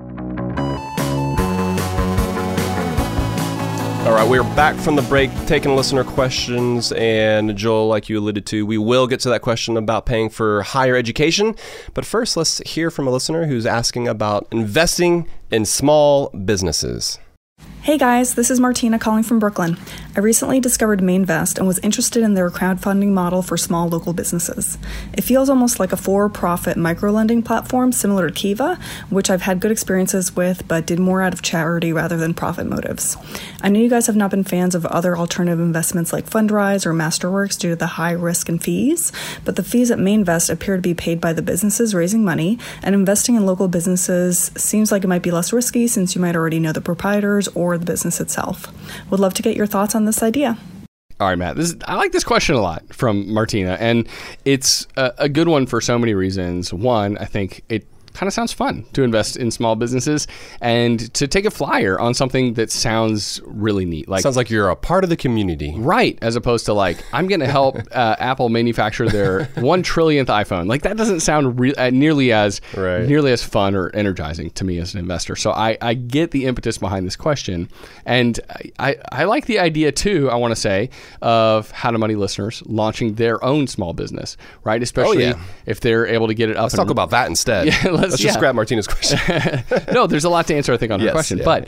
All right, we're back from the break, taking listener questions, and Joel, like you alluded to, we will get to that question about paying for higher education. But first, let's hear from a listener who's asking about investing in small businesses. Hey guys, this is Martina calling from Brooklyn. I recently discovered Mainvest and was interested in their crowdfunding model for small local businesses. It feels almost like a for-profit micro-lending platform similar to Kiva, which I've had good experiences with but did more out of charity rather than profit motives. I know you guys have not been fans of other alternative investments like Fundrise or Masterworks due to the high risk and fees, but the fees at Mainvest appear to be paid by the businesses raising money, and investing in local businesses seems like it might be less risky since you might already know the proprietors or the business itself. Would love to get your thoughts on this idea. All right, Matt. I like this question a lot from Martina, and it's a good one for so many reasons. One, I think it kind of sounds fun to invest in small businesses and to take a flyer on something that sounds really neat. Like, sounds like you're a part of the community. Right, as opposed to like, I'm going to help Apple manufacture their 1 trillionth iPhone. Like, that doesn't sound nearly as fun or energizing to me as an investor. So I get the impetus behind this question. And I like the idea too, I want to say, of How to Money listeners launching their own small business, right? Especially if they're able to get it up. Let's talk about that instead. Yeah, let's just scrap Martina's question. No, there's a lot to answer, I think, on her question. But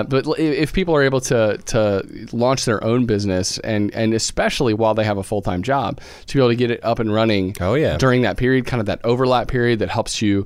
if people are able to launch their own business, and especially while they have a full-time job, to be able to get it up and running during that period, kind of that overlap period that helps you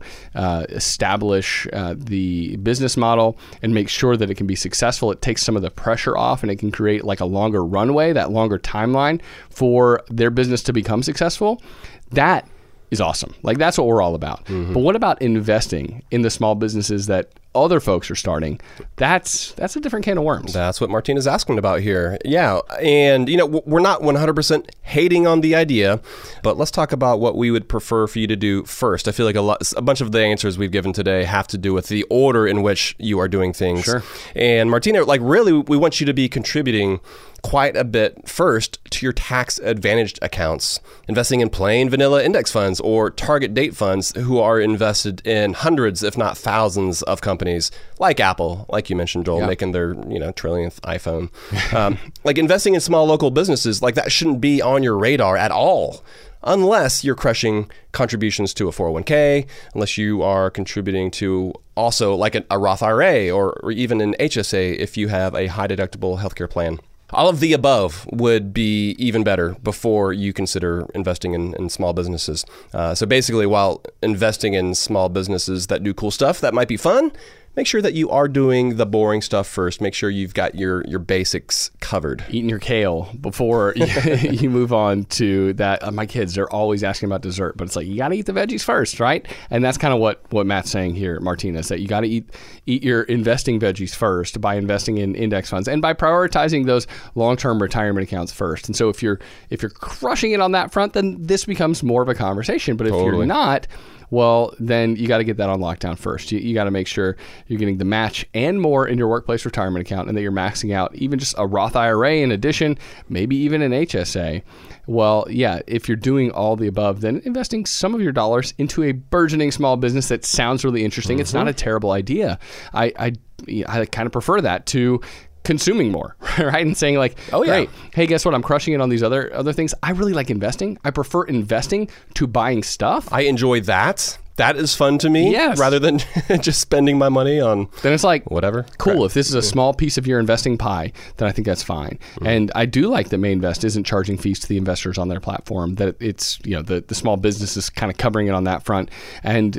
establish the business model and make sure that it can be successful. It takes some of the pressure off, and it can create like a longer runway, that longer timeline for their business to become successful. That is awesome. Like, that's what we're all about. But what about investing in the small businesses that other folks are starting? That's a different can of worms. That's what Martina's asking about here. Yeah. And, we're not 100% hating on the idea, but let's talk about what we would prefer for you to do first. I feel like a bunch of the answers we've given today have to do with the order in which you are doing things. Sure. And Martina, like, really, we want you to be contributing quite a bit first to your tax advantaged accounts, investing in plain vanilla index funds or target date funds who are invested in hundreds, if not thousands of companies like Apple, like you mentioned, Joel, making their trillionth iPhone. Like, investing in small local businesses, like, that shouldn't be on your radar at all, unless you're crushing contributions to a 401k, unless you are contributing to also like a Roth IRA or even an HSA if you have a high deductible healthcare plan. All of the above would be even better before you consider investing in small businesses. So basically, while investing in small businesses that do cool stuff that might be fun, make sure that you are doing the boring stuff first. Make sure you've got your basics covered. Eating your kale before you move on to that. My kids, they're always asking about dessert, but it's like, you got to eat the veggies first, right? And that's kind of what Matt's saying here, Martina, is that you got to eat your investing veggies first by investing in index funds and by prioritizing those long-term retirement accounts first. And so if you're crushing it on that front, then this becomes more of a conversation. But if you're not, well, then you got to get that on lockdown first. You got to make sure you're getting the match and more in your workplace retirement account, and that you're maxing out even just a Roth IRA in addition, maybe even an HSA. Well, yeah, if you're doing all the above, then investing some of your dollars into a burgeoning small business that sounds really interesting. It's not a terrible idea. I kind of prefer that to consuming more, right? And saying like, great, hey, guess what? I'm crushing it on these other things. I really like investing. I prefer investing to buying stuff. I enjoy that. That is fun to me, rather than just spending my money on. Then it's like, whatever. Cool. Crap. If this is a small piece of your investing pie, then I think that's fine. And I do like that Mainvest isn't charging fees to the investors on their platform. That it's the small business is kind of covering it on that front, and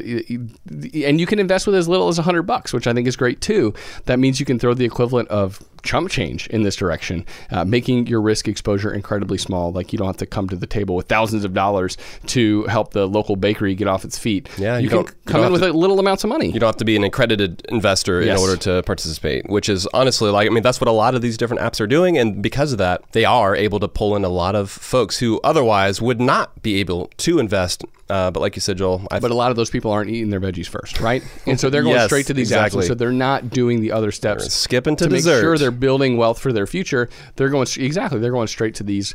you can invest with as little as $100, which I think is great too. That means you can throw the equivalent of chump change in this direction, making your risk exposure incredibly small. Like, you don't have to come to the table with thousands of dollars to help the local bakery get off its feet. Yeah, you can come in with little amounts of money. You don't have to be an accredited investor in order to participate, which is honestly, that's what a lot of these different apps are doing. And because of that, they are able to pull in a lot of folks who otherwise would not be able to invest. But like you said, Joel, but a lot of those people aren't eating their veggies first, right? And so they're going straight to these apps, and so they're not doing the other steps. They're skipping to dessert. Make sure they're building wealth for their future. They're going straight to these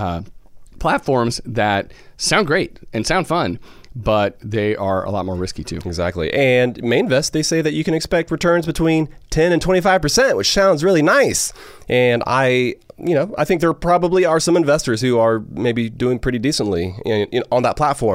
platforms that sound great and sound fun, but they are a lot more risky too. Exactly. And Mainvest, they say that you can expect returns between 10 and 25%, which sounds really nice. And I think there probably are some investors who are maybe doing pretty decently on that platform.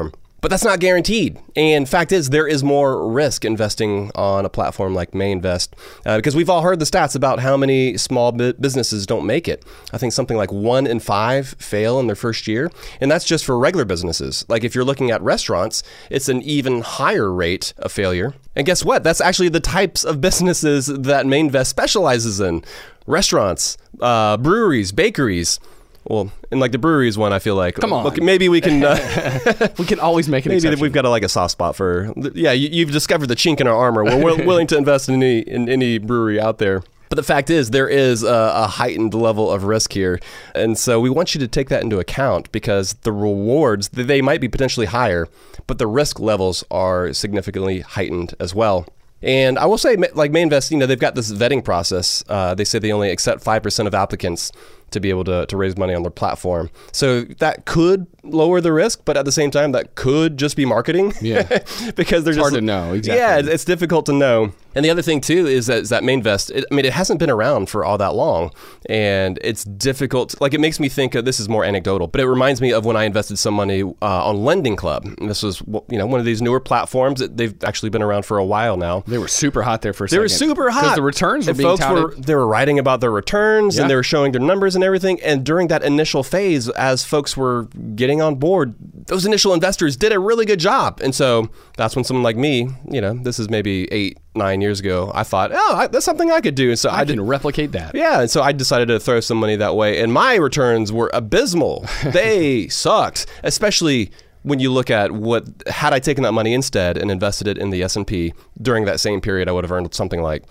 But that's not guaranteed. And fact is, there is more risk investing on a platform like Mainvest because we've all heard the stats about how many small businesses don't make it. I think something like 1 in 5 fail in their first year. And that's just for regular businesses. Like if you're looking at restaurants, it's an even higher rate of failure. And guess what? That's actually the types of businesses that Mainvest specializes in. Restaurants, breweries, bakeries. Well, and like the breweries one, I feel like, come on, look, maybe we can we can always make an maybe exception. We've got a soft spot for you've discovered the chink in our armor. We're willing to invest in any brewery out there. But the fact is, there is a heightened level of risk here. And so we want you to take that into account because the rewards, they might be potentially higher, but the risk levels are significantly heightened as well. And I will say, like Mainvest, they've got this vetting process. They say they only accept 5% of applicants to be able to raise money on their platform. So that could lower the risk, but at the same time, that could just be marketing. Yeah. Because it's hard to know. Exactly. Yeah, it's difficult to know. And the other thing, too, is that Mainvest, it hasn't been around for all that long. And it's difficult. Like, it makes me think this is more anecdotal, but it reminds me of when I invested some money on Lending Club. And this was, one of these newer platforms. They've actually been around for a while now. They were super hot there for a second. They were super hot. Because the returns were being touted. They were writing about their returns and they were showing their numbers and everything. And during that initial phase, as folks were getting on board, those initial investors did a really good job. And so that's when someone like me, this is maybe 8-9 years ago, I thought, that's something I could do. And so I can replicate that. Yeah. And so I decided to throw some money that way. And my returns were abysmal. They sucked, especially when you look at had I taken that money instead and invested it in the S&P during that same period, I would have earned something like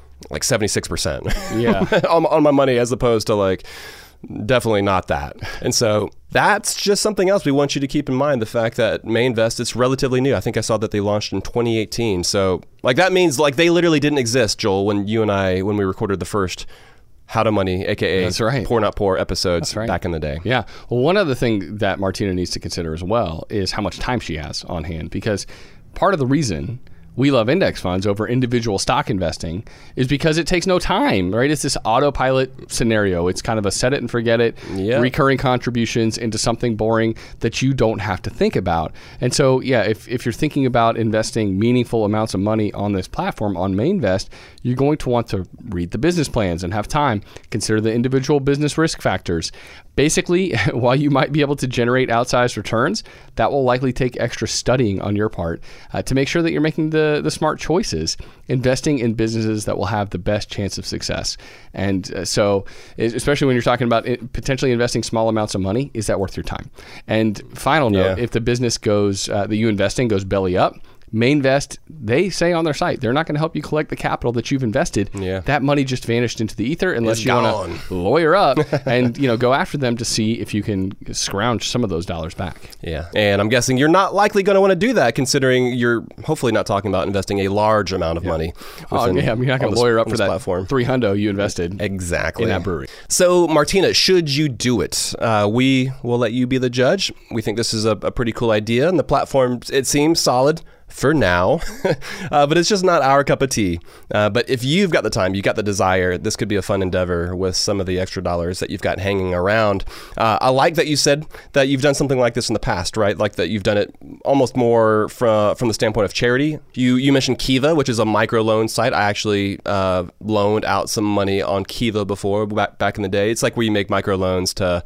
76% on my money, as opposed to definitely not that. And so that's just something else we want you to keep in mind, the fact that Mainvest, it's relatively new. I think I saw that they launched in 2018. So that means they literally didn't exist, Joel, when we recorded the first How to Money, aka That's right. Pour Not Pour episodes back in the day. Yeah. Well, one other thing that Martina needs to consider as well is how much time she has on hand, because part of the reason we love index funds over individual stock investing is because it takes no time, right? It's this autopilot scenario. It's kind of a set it and forget it, recurring contributions into something boring that you don't have to think about. And so, if you're thinking about investing meaningful amounts of money on this platform, on Mainvest, you're going to want to read the business plans and have time, consider the individual business risk factors. Basically, while you might be able to generate outsized returns, that will likely take extra studying on your part to make sure that you're making the smart choices, investing in businesses that will have the best chance of success. And so, especially when you're talking about potentially investing small amounts of money, is that worth your time? And final note, if the business that you invest in goes belly up, Mainvest, they say on their site, they're not going to help you collect the capital that you've invested. Yeah. That money just vanished into the ether unless you want to lawyer up and go after them to see if you can scrounge some of those dollars back. Yeah. And I'm guessing you're not likely going to want to do that, considering you're hopefully not talking about investing a large amount of money. You're not going to lawyer up for that platform. $300 you invested exactly in that brewery. So, Martina, should you do it? We will let you be the judge. We think this is a pretty cool idea, and the platform, it seems solid for now, but it's just not our cup of tea. But if you've got the time, you've got the desire, this could be a fun endeavor with some of the extra dollars that you've got hanging around. I like that you said that you've done something like this in the past, right? Like that you've done it almost more from the standpoint of charity. You mentioned Kiva, which is a microloan site. I actually loaned out some money on Kiva before, back in the day. It's like where you make microloans to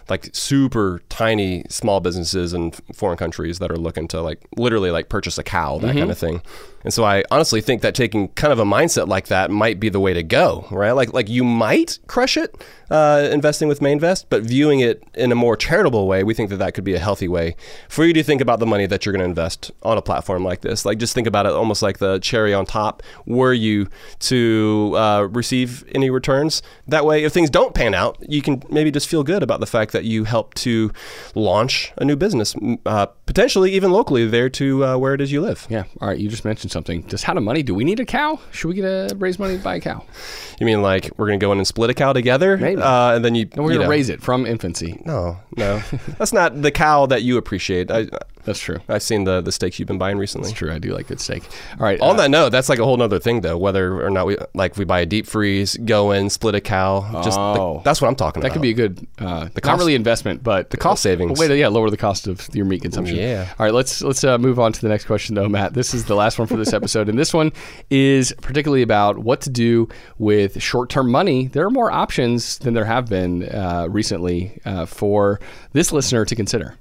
super tiny small businesses in foreign countries that are looking to literally purchase a cow, that kind of thing. And so I honestly think that taking kind of a mindset like that might be the way to go, right? Like you might crush it investing with Mainvest, but viewing it in a more charitable way, we think that could be a healthy way for you to think about the money that you're going to invest on a platform like this. Just think about it almost like the cherry on top. Were you to receive any returns? That way, if things don't pan out, you can maybe just feel good about the fact that you helped to launch a new business, potentially even locally there to where it is you live. Yeah. All right. You just mentioned something. Does How to Money, do we need a cow? Should we raise money to buy a cow? You mean we're going to go in and split a cow together? Maybe. And then we're going to raise it from infancy. No. That's not the cow that you appreciate. That's true. I've seen the steaks you've been buying recently. That's true. I do like good steak. All right. On that note, that's like a whole nother thing, though, whether or not if we buy a deep freeze, go in, split a cow. That's what I'm talking about. That could be a good, not really investment, but the cost savings. Way to lower the cost of your meat consumption. Yeah. All right, let's move on to the next question, though, Matt. This is the last one for this episode, and this one is particularly about what to do with short-term money. There are more options than there have been recently for this listener to consider.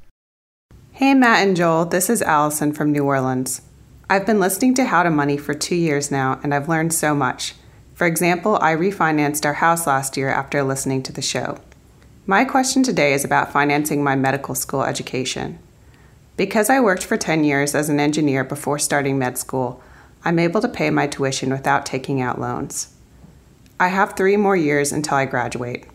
Hey, Matt and Joel. This is Allison from New Orleans. I've been listening to How to Money for 2 years now, and I've learned so much. For example, I refinanced our house last year after listening to the show. My question today is about financing my medical school education. Because I worked for 10 years as an engineer before starting med school, I'm able to pay my tuition without taking out loans. I have 3 more years until I graduate.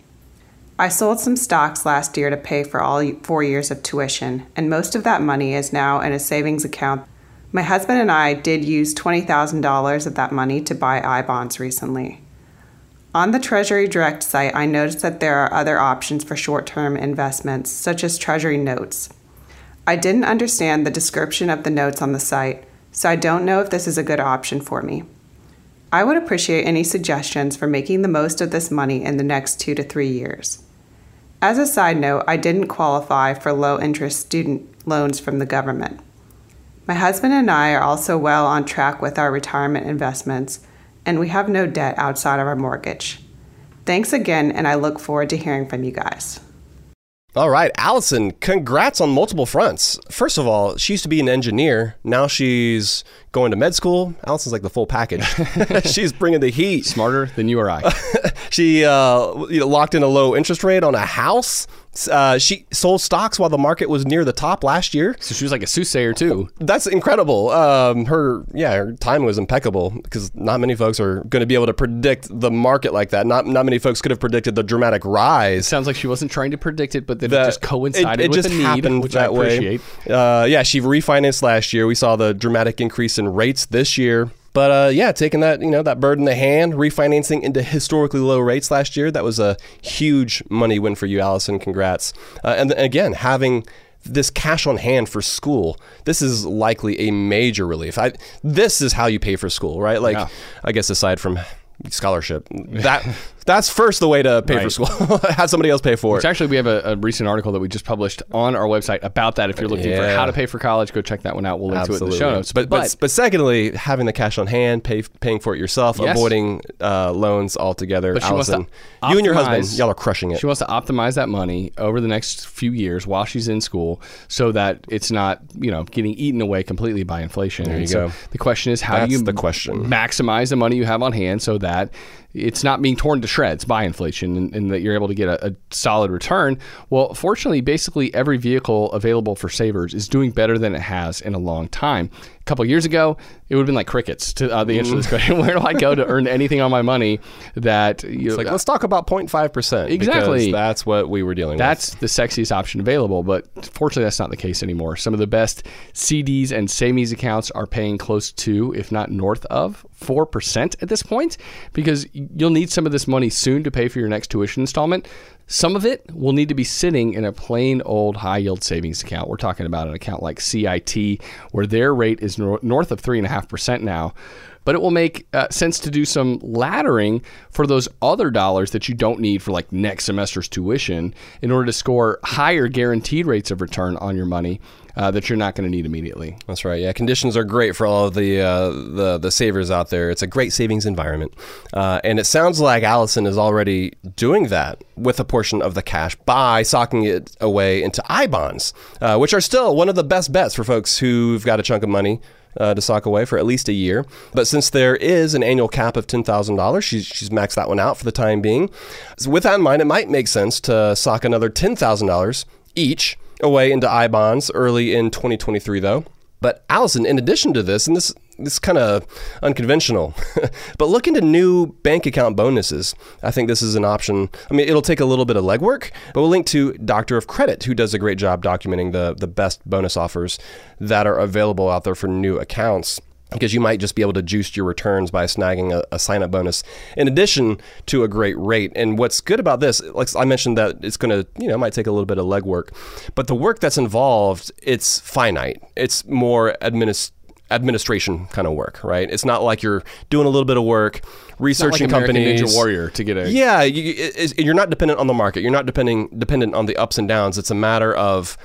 I sold some stocks last year to pay for all 4 years of tuition, and most of that money is now in a savings account. My husband and I did use $20,000 of that money to buy I-bonds recently. On the Treasury Direct site, I noticed that there are other options for short-term investments, such as Treasury notes. I didn't understand the description of the notes on the site, so I don't know if this is a good option for me. I would appreciate any suggestions for making the most of this money in the next 2 to 3 years. As a side note, I didn't qualify for low-interest student loans from the government. My husband and I are also well on track with our retirement investments, and we have no debt outside of our mortgage. Thanks again, and I look forward to hearing from you guys. All right, Allison, congrats on multiple fronts. First of all, she used to be an engineer. Now she's going to med school. Allison's like the full package. She's bringing the heat. Smarter than you or I. She locked in a low interest rate on a house. She sold stocks while the market was near the top last year. So she was like a soothsayer too. That's incredible. Her time was impeccable because not many folks are going to be able to predict the market like that. Not many folks could have predicted the dramatic rise. Sounds like she wasn't trying to predict it, but then it just coincided with the need, which I appreciate. She refinanced last year. We saw the dramatic increase in rates this year. But taking that, that bird in the hand, refinancing into historically low rates last year, that was a huge money win for you, Allison. Congrats. And again, having this cash on hand for school, this is likely a major relief. This is how you pay for school, right? I guess aside from scholarship, that's first the way to pay for school. Have somebody else pay for Which it. Actually, we have a recent article that we just published on our website about that. If you're looking for how to pay for college, go check that one out. We'll link to it in the show notes. But secondly, having the cash on hand, paying for it yourself, avoiding loans altogether. But Allison, you and your husband, y'all are crushing it. She wants to optimize that money over the next few years while she's in school so that it's not, getting eaten away completely by inflation. There you go. The question is, how do you maximize the money you have on hand so that it's not being torn to shreds by inflation and that you're able to get a solid return? Well, fortunately, basically every vehicle available for savers is doing better than it has in a long time. A couple of years ago, it would have been like crickets to the answer to this question. Where do I go to earn anything on my money that... let's talk about 0.5%. Exactly. Because that's what we were dealing with. That's the sexiest option available, but fortunately, that's not the case anymore. Some of the best CDs and savings accounts are paying close to, if not north of, 4% at this point, because you'll need some of this money soon to pay for your next tuition installment. Some of it will need to be sitting in a plain old high yield savings account. We're talking about an account like CIT, where their rate is north of 3.5% now. But it will make sense to do some laddering for those other dollars that you don't need for like next semester's tuition in order to score higher guaranteed rates of return on your money that you're not going to need immediately. That's right. Yeah, conditions are great for all of the savers out there. It's a great savings environment. And it sounds like Allison is already doing that with a portion of the cash by socking it away into I-bonds, which are still one of the best bets for folks who've got a chunk of money to sock away for at least a year. But since there is an annual cap of $10,000, she's maxed that one out for the time being. So with that in mind, it might make sense to sock another $10,000 each away into I-bonds early in 2023, though. But Allison, in addition to this, and this is kind of unconventional, but look into new bank account bonuses. I think this is an option. I mean, it'll take a little bit of legwork, but we'll link to Doctor of Credit, who does a great job documenting the best bonus offers that are available out there for new accounts. because you might just be able to juice your returns by snagging a sign-up bonus in addition to a great rate. And what's good about this, like I mentioned, that it's going to, might take a little bit of legwork, but the work that's involved, it's finite. It's more administration kind of work, right? It's not like you're doing a little bit of work, researching companies. Ninja Warrior to get a... Yeah, you're not dependent on the market. You're not dependent on the ups and downs. It's a matter of,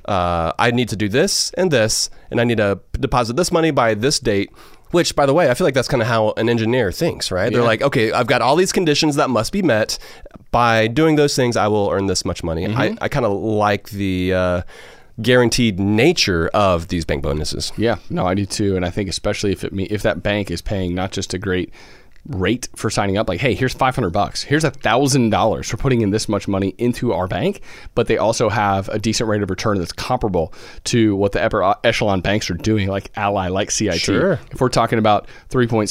I need to do this, and I need to deposit this money by this date, which, by the way, I feel like that's kind of how an engineer thinks, right? Yeah. They're like, okay, I've got all these conditions that must be met. By doing those things, I will earn this much money. Mm-hmm. I kind of like the guaranteed nature of these bank bonuses. Yeah, no, I do too. And I think especially if that bank is paying not just a great rate for signing up, like, hey, here's $500, here's $1,000 for putting in this much money into our bank, but they also have a decent rate of return that's comparable to what the upper echelon banks are doing, like Ally, like CIT. Sure. If we're talking about 3.6,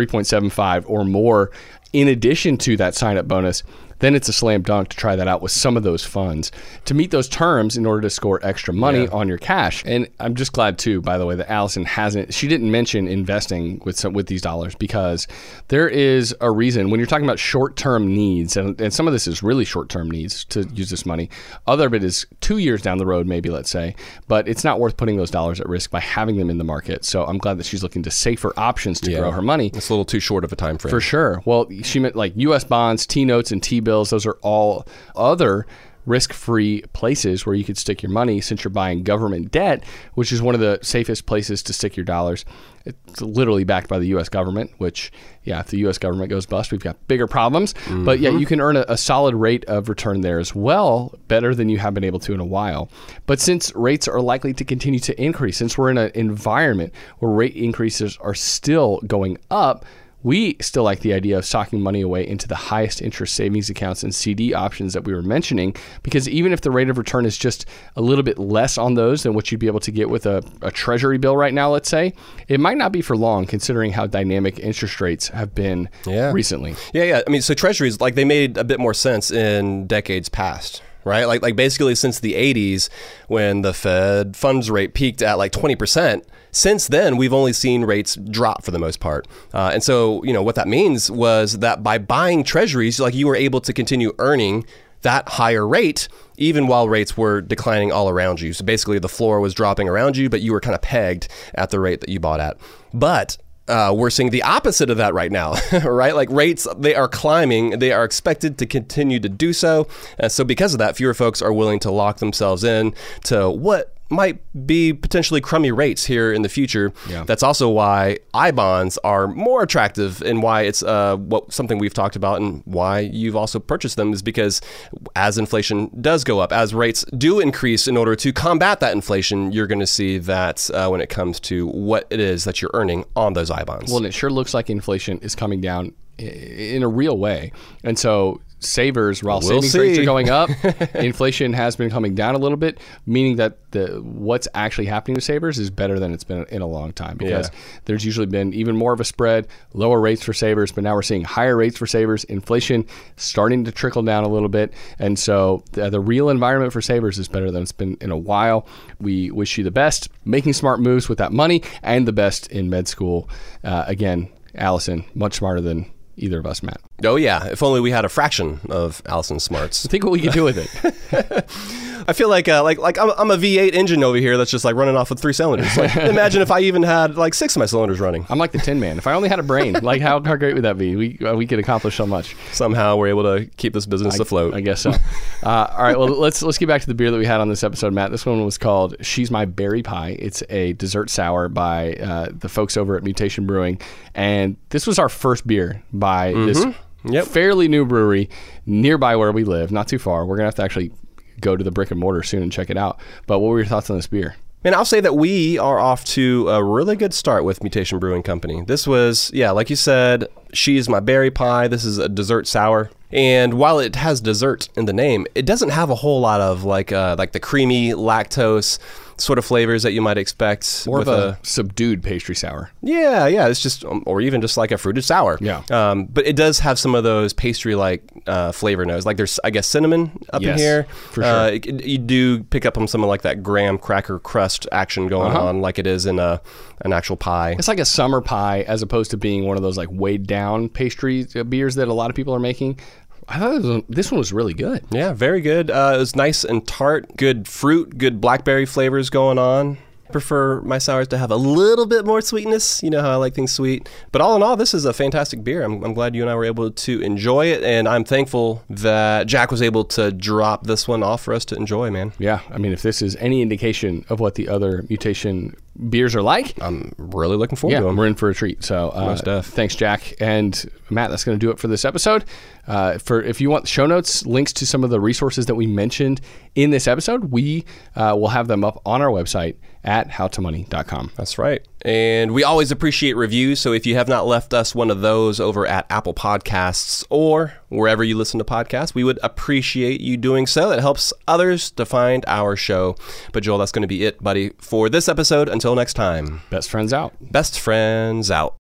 3.75 or more, in addition to that sign-up bonus, then it's a slam dunk to try that out with some of those funds to meet those terms in order to score extra money on your cash. And I'm just glad too, by the way, that Allison she didn't mention investing with these dollars, because there is a reason when you're talking about short-term needs, and some of this is really short-term needs to use this money. Other of it is 2 years down the road, maybe, let's say, but it's not worth putting those dollars at risk by having them in the market. So I'm glad that she's looking to safer options to grow her money. It's a little too short of a time frame. For sure. Well, she meant like U.S. bonds, T-notes, and T-bills. Those are all other risk-free places where you could stick your money, since you're buying government debt, which is one of the safest places to stick your dollars. It's literally backed by the U.S. government, which, if the U.S. government goes bust, we've got bigger problems. Mm-hmm. But you can earn a solid rate of return there as well, better than you have been able to in a while. But since rates are likely to continue to increase, since we're in an environment where rate increases are still going up, we still like the idea of socking money away into the highest interest savings accounts and CD options that we were mentioning, because even if the rate of return is just a little bit less on those than what you'd be able to get with a treasury bill right now, let's say, it might not be for long, considering how dynamic interest rates have been recently. Yeah. I mean, so treasuries, like, they made a bit more sense in decades past. Right? Like basically since the 80s, when the Fed funds rate peaked at like 20%, since then, we've only seen rates drop for the most part. And so, what that means was that by buying treasuries, like, you were able to continue earning that higher rate, even while rates were declining all around you. So basically the floor was dropping around you, but you were kind of pegged at the rate that you bought at. But we're seeing the opposite of that right now, right? Like, rates, they are climbing. They are expected to continue to do so. So because of that, fewer folks are willing to lock themselves in to what might be potentially crummy rates here in the future. Yeah. That's also why I-bonds are more attractive, and why it's something we've talked about, and why you've also purchased them, is because as inflation does go up, as rates do increase in order to combat that inflation, you're going to see that when it comes to what it is that you're earning on those I-bonds. Well, and it sure looks like inflation is coming down in a real way. And so savers, while savings rates are going up, inflation has been coming down a little bit, meaning that what's actually happening to savers is better than it's been in a long time, because there's usually been even more of a spread, lower rates for savers, but now we're seeing higher rates for savers, inflation starting to trickle down a little bit. And so the real environment for savers is better than it's been in a while. We wish you the best, making smart moves with that money, and the best in med school. Again, Allison, much smarter than either of us, Matt. Oh, yeah. If only we had a fraction of Allison's smarts. Think what we could do with it. I feel like I'm a V8 engine over here that's just like running off with 3 cylinders. Like, imagine if I even had like 6 of my cylinders running. I'm like the Tin Man. If I only had a brain, like how great would that be? We could accomplish so much. Somehow we're able to keep this business afloat. I guess so. All right. Well, let's get back to the beer that we had on this episode, Matt. This one was called She's My Berry Pie. It's a dessert sour by the folks over at Mutation Brewing, and this was our first beer by this fairly new brewery nearby where we live, not too far. We're gonna have to actually go to the brick and mortar soon and check it out. But what were your thoughts on this beer? And I'll say that we are off to a really good start with Mutation Brewing Company. This was, like you said, She's My Berry Pie. This is a dessert sour. And while it has dessert in the name, it doesn't have a whole lot of like the creamy lactose sort of flavors that you might expect. More of a subdued pastry sour. Yeah. It's just, or even just like a fruited sour. Yeah. But it does have some of those pastry-like flavor notes. Like there's, I guess, cinnamon up in here. For sure. You do pick up on some of like that graham cracker crust action going on, like it is in an actual pie. It's like a summer pie as opposed to being one of those like weighed down pastry beers that a lot of people are making. I thought this one was really good. Yeah, very good. It was nice and tart, good fruit, good blackberry flavors going on. I prefer my sours to have a little bit more sweetness. You know how I like things sweet. But all in all, this is a fantastic beer. I'm glad you and I were able to enjoy it, and I'm thankful that Jack was able to drop this one off for us to enjoy, man. Yeah, I mean, if this is any indication of what the other Mutation beers are like, I'm really looking forward to them. We're in for a treat. So thanks, Jack. And Matt, that's going to do it for this episode. If you want show notes, links to some of the resources that we mentioned in this episode, we will have them up on our website at howtomoney.com. That's right. And we always appreciate reviews. So if you have not left us one of those over at Apple Podcasts or wherever you listen to podcasts, we would appreciate you doing so. It helps others to find our show. But Joel, that's going to be it, buddy, for this episode. Until next time. Best friends out. Best friends out.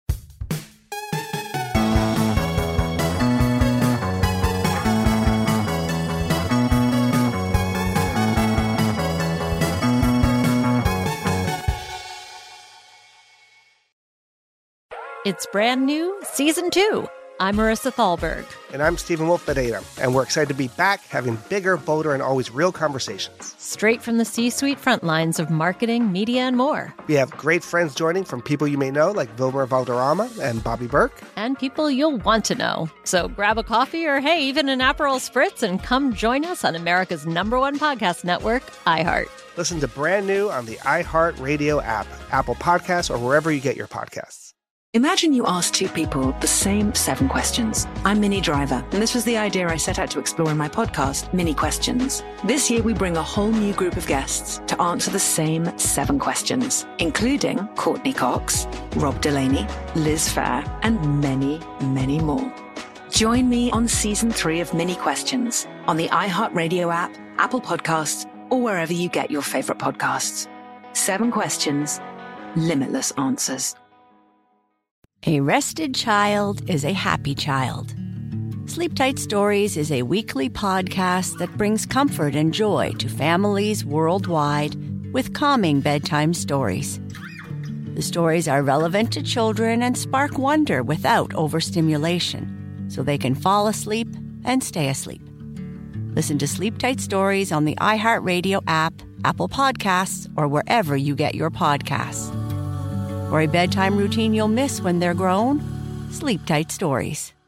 It's brand new, Season 2. I'm Marissa Thalberg. And I'm Stephen Wolf-Bedeta, and we're excited to be back having bigger, bolder, and always real conversations. Straight from the C-suite front lines of marketing, media, and more. We have great friends joining from people you may know, like Vilmer Valderrama and Bobby Burke. And people you'll want to know. So grab a coffee or, hey, even an Aperol Spritz and come join us on America's #1 podcast network, iHeart. Listen to Brand New on the iHeart Radio app, Apple Podcasts, or wherever you get your podcasts. Imagine you ask two people the same 7 questions. I'm Minnie Driver, and this was the idea I set out to explore in my podcast, Minnie Questions. This year, we bring a whole new group of guests to answer the same 7 questions, including Courtney Cox, Rob Delaney, Liz Phair, and many, many more. Join me on Season 3 of Minnie Questions on the iHeartRadio app, Apple Podcasts, or wherever you get your favorite podcasts. 7 questions, limitless answers. A rested child is a happy child. Sleep Tight Stories is a weekly podcast that brings comfort and joy to families worldwide with calming bedtime stories. The stories are relevant to children and spark wonder without overstimulation, so they can fall asleep and stay asleep. Listen to Sleep Tight Stories on the iHeartRadio app, Apple Podcasts, or wherever you get your podcasts. For a bedtime routine you'll miss when they're grown, Sleep Tight Stories.